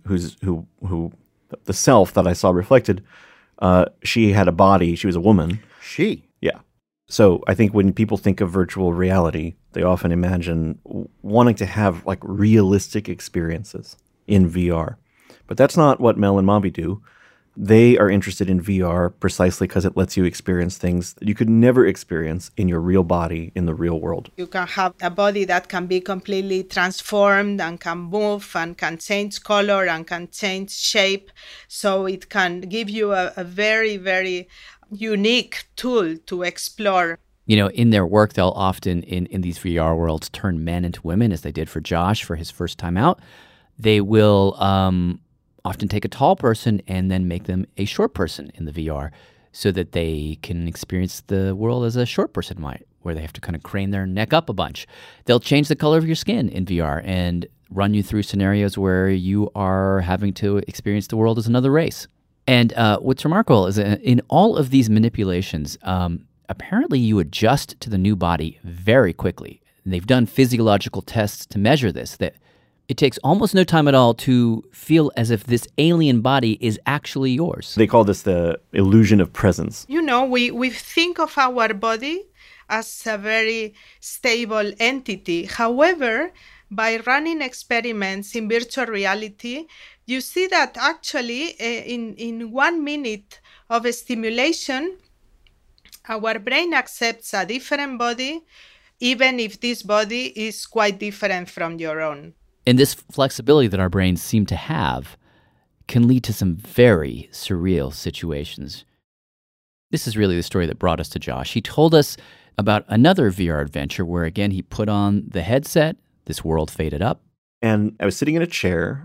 the self that I saw reflected, she had a body. She was a woman. She? Yeah. So I think when people think of virtual reality, they often imagine wanting to have like realistic experiences in VR. But that's not what Mel and Mavi do. They are interested in VR precisely because it lets you experience things that you could never experience in your real body in the real world. You can have a body that can be completely transformed and can move and can change color and can change shape. So it can give you a very, very unique tool to explore. You know, in their work, they'll often, in these VR worlds, turn men into women, as they did for Josh for his first time out. They will often take a tall person and then make them a short person in the VR so that they can experience the world as a short person might, where they have to kind of crane their neck up a bunch. They'll change the color of your skin in VR and run you through scenarios where you are having to experience the world as another race. And what's remarkable is that in all of these manipulations, apparently you adjust to the new body very quickly. And they've done physiological tests to measure this, that it takes almost no time at all to feel as if this alien body is actually yours. They call this the illusion of presence. You know, we think of our body as a very stable entity. However, by running experiments in virtual reality, you see that actually in 1 minute of stimulation, our brain accepts a different body, even if this body is quite different from your own. And this flexibility that our brains seem to have can lead to some very surreal situations. This is really the story that brought us to Josh. He told us about another VR adventure where, again, he put on the headset, this world faded up. And I was sitting in a chair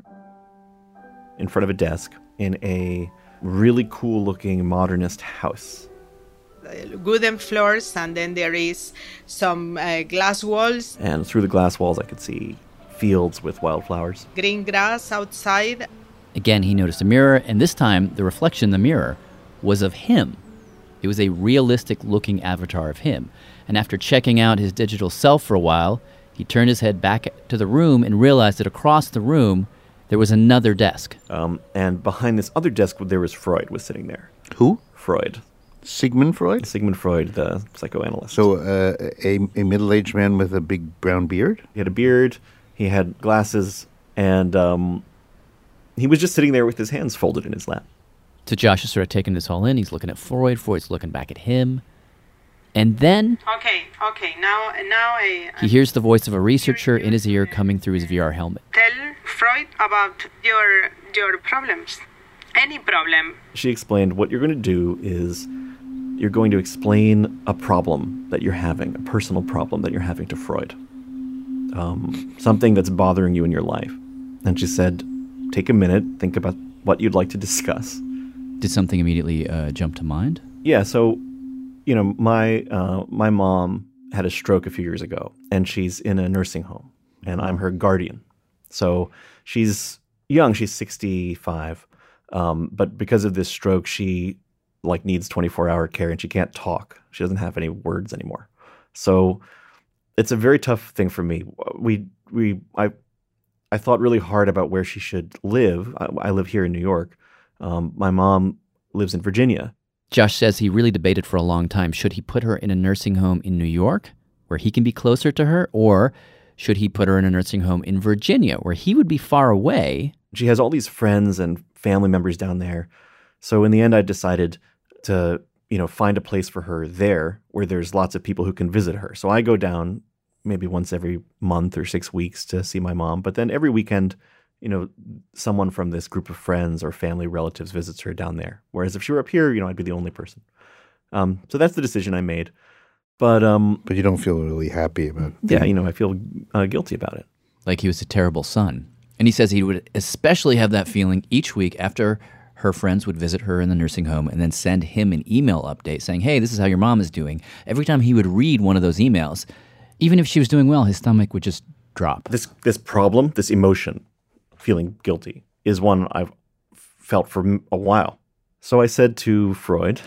in front of a desk in a really cool-looking modernist house. Wooden floors, and then there is some glass walls. And through the glass walls, I could see fields with wildflowers. Green grass outside. Again, he noticed a mirror, and this time the reflection in the mirror was of him. It was a realistic-looking avatar of him. And after checking out his digital self for a while, he turned his head back to the room and realized that across the room there was another desk. And behind this other desk, there was Freud was sitting there. Who? Freud. Sigmund Freud? Sigmund Freud, the psychoanalyst. So a middle-aged man with a big brown beard? He had a beard, he had glasses, and he was just sitting there with his hands folded in his lap. So Josh is sort of taking this all in. He's looking at Freud. Freud's looking back at him. And then Now he hears the voice of a researcher in his ear coming through his VR helmet. Tell Freud about your problems. Any problem. She explained what you're going to do is you're going to explain a problem that you're having, a personal problem that you're having to Freud. Something that's bothering you in your life. And she said, take a minute, think about what you'd like to discuss. Did something immediately jump to mind? Yeah, so, you know, my mom had a stroke a few years ago, and she's in a nursing home, and I'm her guardian. So she's young, she's 65, but because of this stroke, she needs 24-hour care, and she can't talk. She doesn't have any words anymore. So it's a very tough thing for me. I thought really hard about where she should live. I live here in New York. My mom lives in Virginia. Josh says he really debated for a long time. Should he put her in a nursing home in New York, where he can be closer to her, or should he put her in a nursing home in Virginia, where he would be far away? She has all these friends and family members down there. So in the end, I decided to, find a place for her there where there's lots of people who can visit her. So I go down maybe once every month or 6 weeks to see my mom. But then every weekend, someone from this group of friends or family relatives visits her down there. Whereas if she were up here, I'd be the only person. So that's the decision I made. But you don't feel really happy about it. Yeah, I feel guilty about it. Like he was a terrible son. And he says he would especially have that feeling each week after her friends would visit her in the nursing home and then send him an email update saying, hey, this is how your mom is doing. Every time he would read one of those emails, Even if she was doing well, his stomach would just drop. This problem, this emotion, feeling guilty, is one I've felt for a while. So I said to Freud,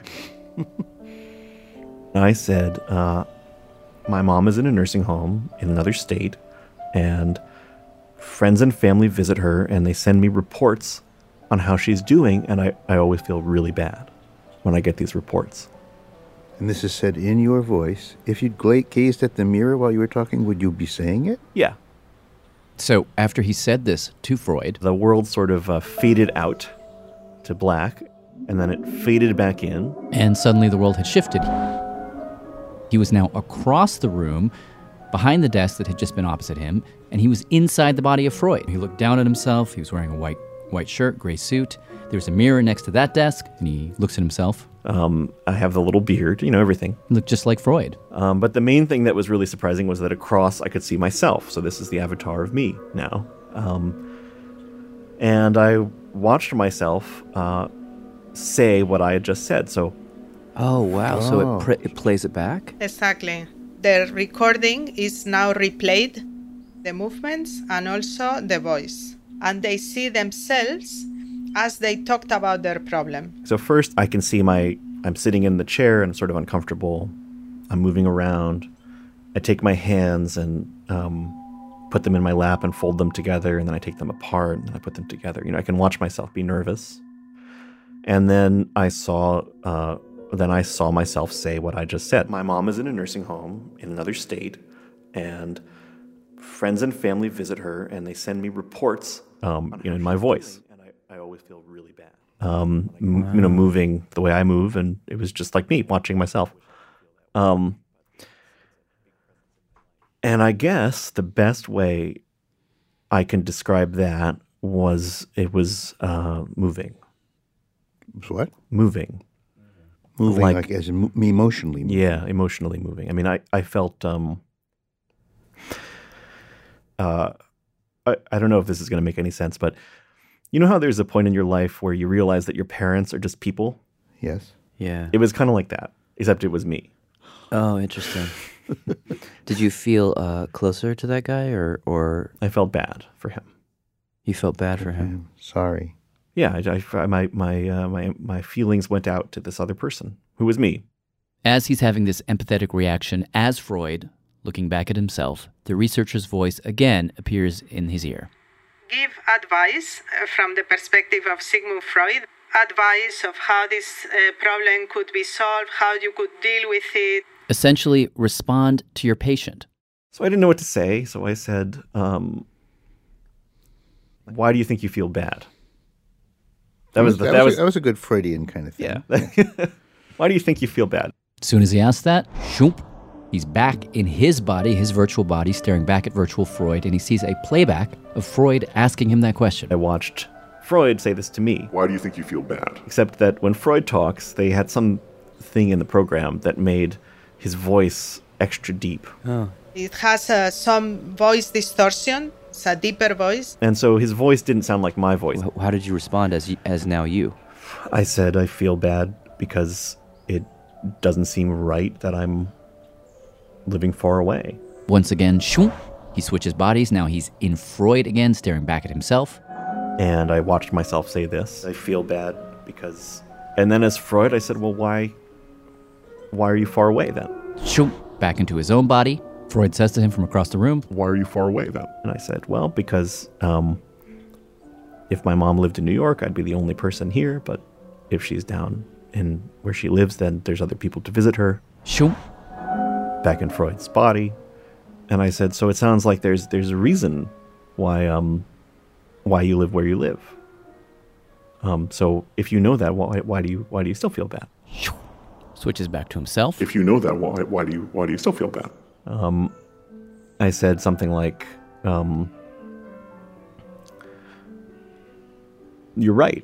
I said, my mom is in a nursing home in another state, and friends and family visit her, and they send me reports on how she's doing, and I always feel really bad when I get these reports. And this is said in your voice. If you'd gazed at the mirror while you were talking, would you be saying it? Yeah. So after he said this to Freud, the world sort of faded out to black, and then it faded back in. And suddenly the world had shifted. He was now across the room, behind the desk that had just been opposite him, and he was inside the body of Freud. He looked down at himself. He was wearing a white shirt, gray suit. There was a mirror next to that desk, and he looks at himself. I have the little beard, everything. He looked just like Freud. But the main thing that was really surprising was that across I could see myself. So this is the avatar of me now. And I watched myself say what I had just said. So, oh wow! So it plays it back. Exactly. The recording is now replayed, the movements and also the voice, and they see themselves as they talked about their problem. So first I can see I'm sitting in the chair and sort of uncomfortable. I'm moving around. I take my hands and put them in my lap and fold them together, and then I take them apart and I put them together. I can watch myself be nervous. And then I saw myself say what I just said. My mom is in a nursing home in another state, and friends and family visit her, and they send me reports in my voice. I always feel really bad. Moving the way I move, and it was just like me watching myself. And I guess the best way I can describe that was moving. What? Moving. Moving like as emotionally moving. Yeah, emotionally moving. I mean, I felt I don't know if this is going to make any sense, but you know how there's a point in your life where you realize that your parents are just people? Yes. Yeah. It was kind of like that, except it was me. Oh, interesting. Did you feel closer to that guy, or I felt bad for him. You felt bad for him? Sorry. Yeah, my feelings went out to this other person, who was me. As he's having this empathetic reaction as Freud, looking back at himself, the researcher's voice again appears in his ear. Give advice from the perspective of Sigmund Freud, advice of how this problem could be solved, how you could deal with it. Essentially, respond to your patient. So I didn't know what to say, so I said, why do you think you feel bad? That was a good Freudian kind of thing. Yeah. Why do you think you feel bad? As soon as he asked that, shoop, he's back in his body, his virtual body, staring back at virtual Freud, and he sees a playback of Freud asking him that question. I watched Freud say this to me. Why do you think you feel bad? Except that when Freud talks, they had some thing in the program that made his voice extra deep. Oh. It has some voice distortion. It's a deeper voice. And so his voice didn't sound like my voice. How did you respond as now you? I said I feel bad because it doesn't seem right that I'm living far away. Once again, shoop, he switches bodies. Now he's in Freud again, staring back at himself. And I watched myself say this. I feel bad because... And then as Freud, I said, well, why are you far away then? Shoop, back into his own body. Freud says to him from across the room, why are you far away then? And I said, well, because if my mom lived in New York, I'd be the only person here. But if she's down in where she lives, then there's other people to visit her. Shoop. Back in Freud's body. And I said, so it sounds like there's a reason why you live where you live. So if you know that, why do you still feel bad? Switches back to himself. If you know that, why do you still feel bad? I said something like, you're right.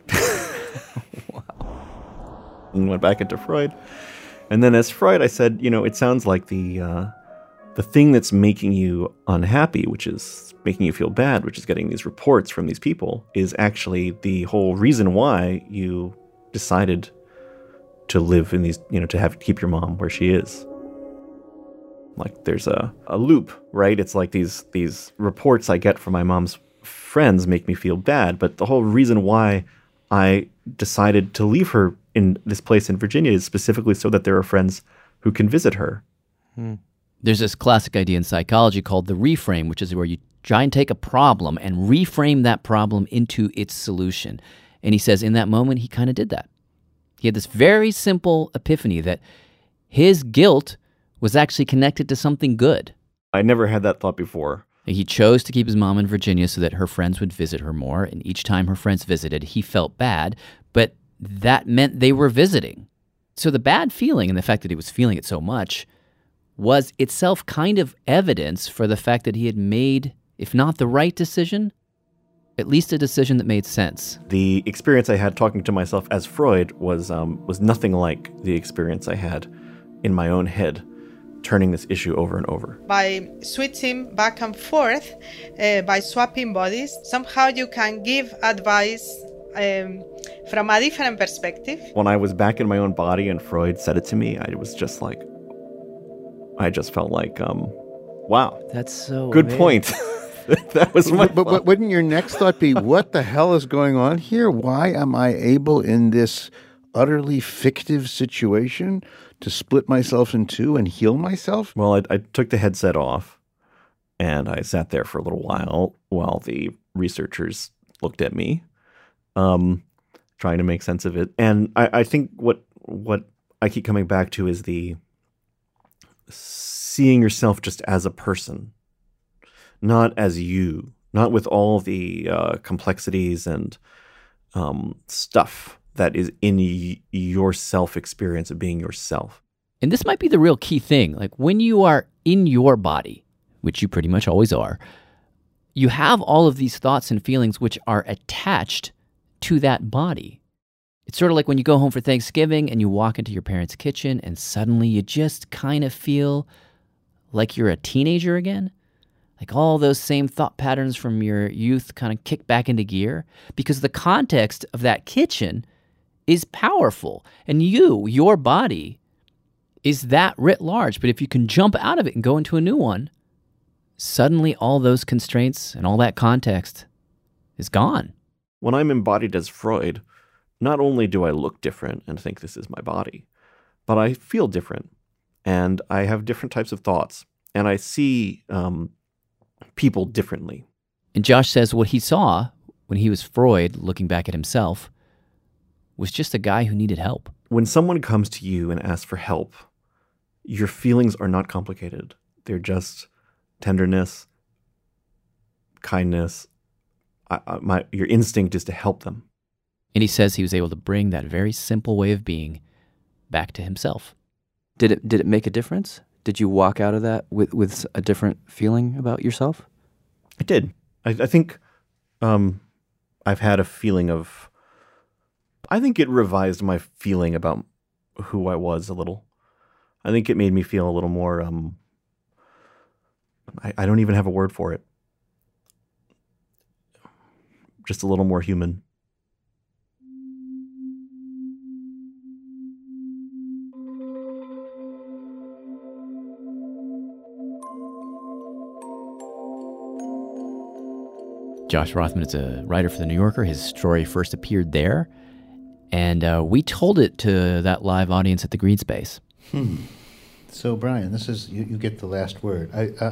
Wow. And went back into Freud. And then as Freud, I said, it sounds like the thing that's making you unhappy, which is making you feel bad, which is getting these reports from these people, is actually the whole reason why you decided to live in these, to keep your mom where she is. Like there's a loop, right? It's like these reports I get from my mom's friends make me feel bad. But the whole reason why I decided to leave her in this place in Virginia is specifically so that there are friends who can visit her. There's this classic idea in psychology called the reframe, which is where you try and take a problem and reframe that problem into its solution. And he says in that moment, he kind of did that. He had this very simple epiphany that his guilt was actually connected to something good. I never had that thought before. He chose to keep his mom in Virginia so that her friends would visit her more. And each time her friends visited, he felt bad, but that meant they were visiting. So the bad feeling and the fact that he was feeling it so much was itself kind of evidence for the fact that he had made, if not the right decision, at least a decision that made sense. The experience I had talking to myself as Freud was nothing like the experience I had in my own head, turning this issue over and over. By switching back and forth, by swapping bodies, somehow you can give advice from a different perspective. When I was back in my own body and Freud said it to me, I just felt like, wow. That's so good amazing. point. That was my but wouldn't your next thought be, what the hell is going on here? Why am I able in this utterly fictive situation to split myself in two and heal myself? Well, I took the headset off and I sat there for a little while the researchers looked at me, trying to make sense of it. And I think what I keep coming back to is the seeing yourself just as a person, not as you, not with all the complexities and stuff that is in your self-experience of being yourself. And this might be the real key thing. Like when you are in your body, which you pretty much always are, you have all of these thoughts and feelings which are attached to that body. It's sort of like when you go home for Thanksgiving and you walk into your parents' kitchen and suddenly you just kind of feel like you're a teenager again. Like all those same thought patterns from your youth kind of kick back into gear because the context of that kitchen is powerful. And your body, is that writ large. But if you can jump out of it and go into a new one, suddenly all those constraints and all that context is gone. When I'm embodied as Freud, not only do I look different and think this is my body, but I feel different and I have different types of thoughts and I see people differently. And Josh says what he saw when he was Freud looking back at himself was just a guy who needed help. When someone comes to you and asks for help, your feelings are not complicated. They're just tenderness, kindness. Your instinct is to help them. And he says he was able to bring that very simple way of being back to himself. Did it make a difference? Did you walk out of that with a different feeling about yourself? It did. I think I've had a feeling of... I think it revised my feeling about who I was a little. I think it made me feel a little more... I don't even have a word for it. Just a little more human. Josh Rothman is a writer for The New Yorker. His story first appeared there, and we told it to that live audience at the Green Space. So, Brian, this is you get the last word.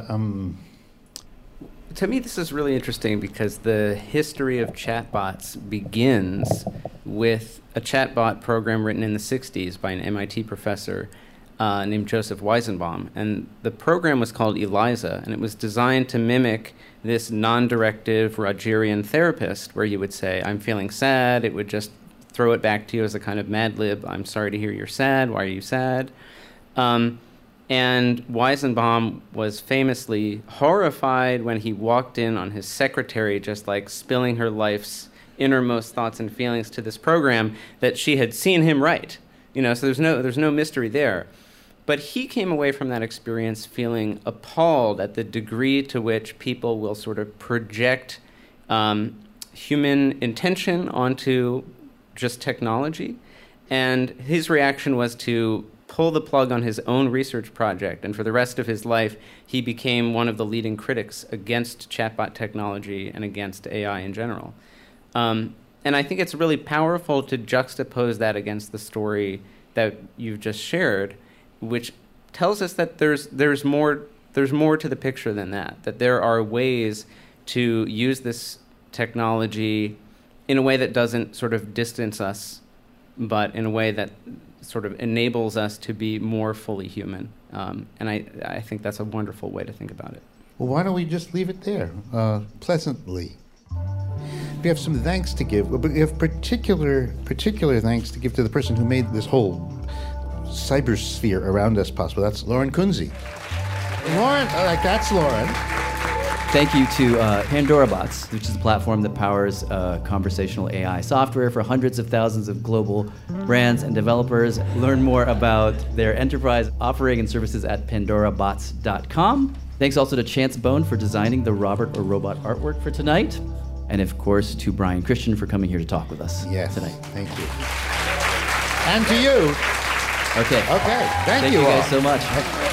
To me, this is really interesting because the history of chatbots begins with a chatbot program written in the 60s by an MIT professor named Joseph Weizenbaum. And the program was called ELIZA, and it was designed to mimic this non-directive Rogerian therapist where you would say, I'm feeling sad. It would just throw it back to you as a kind of Mad Lib. I'm sorry to hear you're sad. Why are you sad? And Weizenbaum was famously horrified when he walked in on his secretary just like spilling her life's innermost thoughts and feelings to this program that she had seen him write. So there's no mystery there. But he came away from that experience feeling appalled at the degree to which people will sort of project human intention onto just technology. And his reaction was to pull the plug on his own research project, and for the rest of his life, he became one of the leading critics against chatbot technology and against AI in general. And I think it's really powerful to juxtapose that against the story that you've just shared, which tells us that there's more to the picture than that there are ways to use this technology in a way that doesn't sort of distance us, but in a way that sort of enables us to be more fully human. And I think that's a wonderful way to think about it. Well, why don't we just leave it there, pleasantly? We have some thanks to give, but we have particular thanks to give to the person who made this whole cybersphere around us possible. That's Lauren Kunze. Lauren, that's Lauren. Thank you to Pandora Bots, which is a platform that powers conversational AI software for hundreds of thousands of global brands and developers. Learn more about their enterprise offering and services at pandorabots.com. Thanks also to Chance Bone for designing the Robert or Robot artwork for tonight. And of course, to Brian Christian for coming here to talk with us tonight. Thank you. And to you. Okay. Thank you you all. guys so much.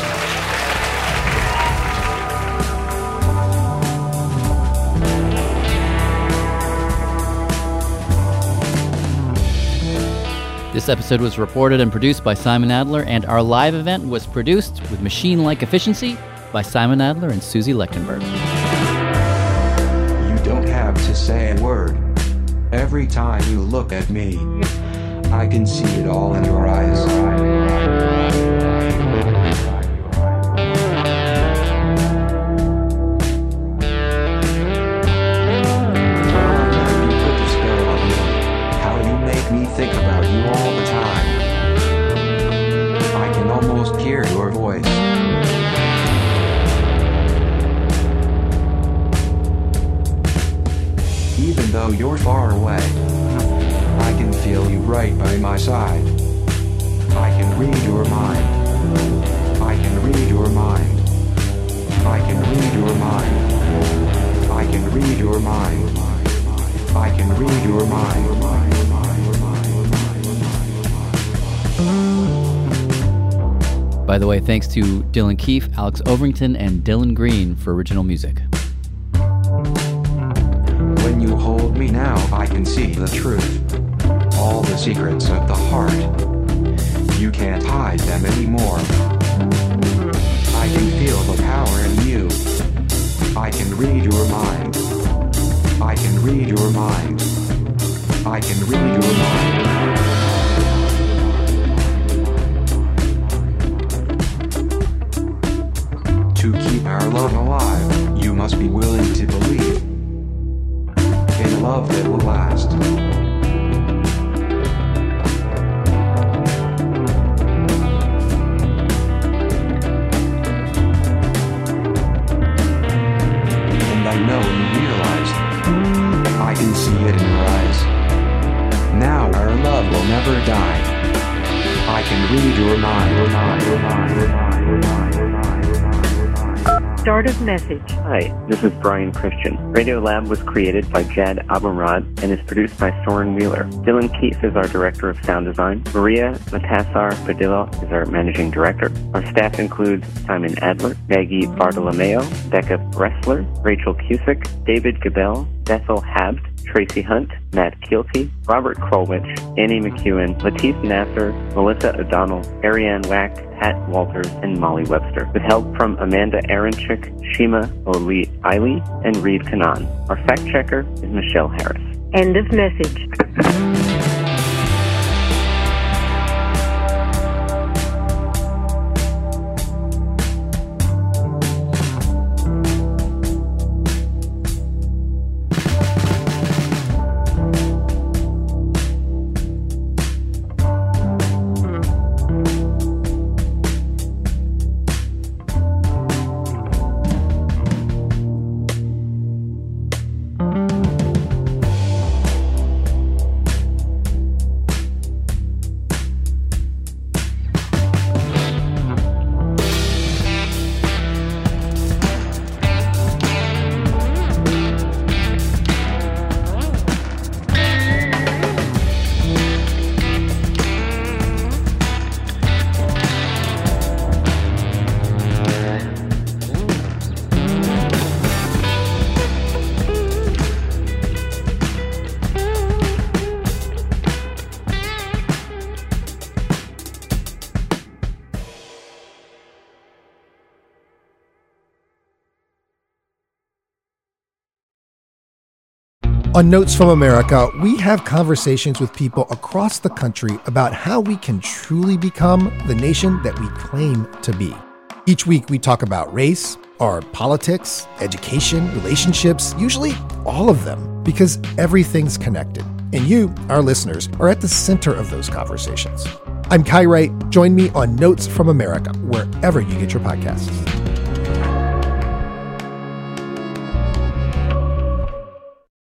This episode was reported and produced by Simon Adler, and our live event was produced with machine-like efficiency by Simon Adler and Susie Lechtenberg. You don't have to say a word. Every time you look at me, I can see it all in your eyes. Think about you all the time. I can almost hear your voice. Even though you're far away, I can feel you right by my side. I can read your mind. I can read your mind. I can read your mind. I can read your mind. I can read your mind. By the way, thanks to Dylan Keefe, Alex Overington, and Dylan Green for original music. When you hold me now, I can see the truth. All the secrets of the heart. You can't hide them anymore. I can feel the power in you. I can read your mind. I can read your mind. I can read your mind. To keep our love alive, you must be willing to believe in love that will last. And I know you realize, I can see it in your eyes. Now our love will never die. I can read your mind, your mind, your mind, your mind, your mind, your mind. Start of message. Hi, this is Brian Christian. Radiolab was created by Jad Abumrad and is produced by Soren Wheeler. Dylan Keefe is our director of sound design. Maria Matassar Padilla is our managing director. Our staff includes Simon Adler, Maggie Bartolomeo, Becca Bressler, Rachel Cusick, David Gabel, Bethel Habt, Tracy Hunt, Matt Keelty, Robert Krolwich, Annie McEwen, Latif Nasser, Melissa O'Donnell, Ariane Wack, Pat Walters, and Molly Webster, with help from Amanda Aronchik, Shima Oli Eiley, and Reed Kanan. Our fact checker is Michelle Harris. End of message. On Notes from America, we have conversations with people across the country about how we can truly become the nation that we claim to be. Each week, we talk about race, or politics, education, relationships, usually all of them, because everything's connected. And you, our listeners, are at the center of those conversations. I'm Kai Wright. Join me on Notes from America, wherever you get your podcasts.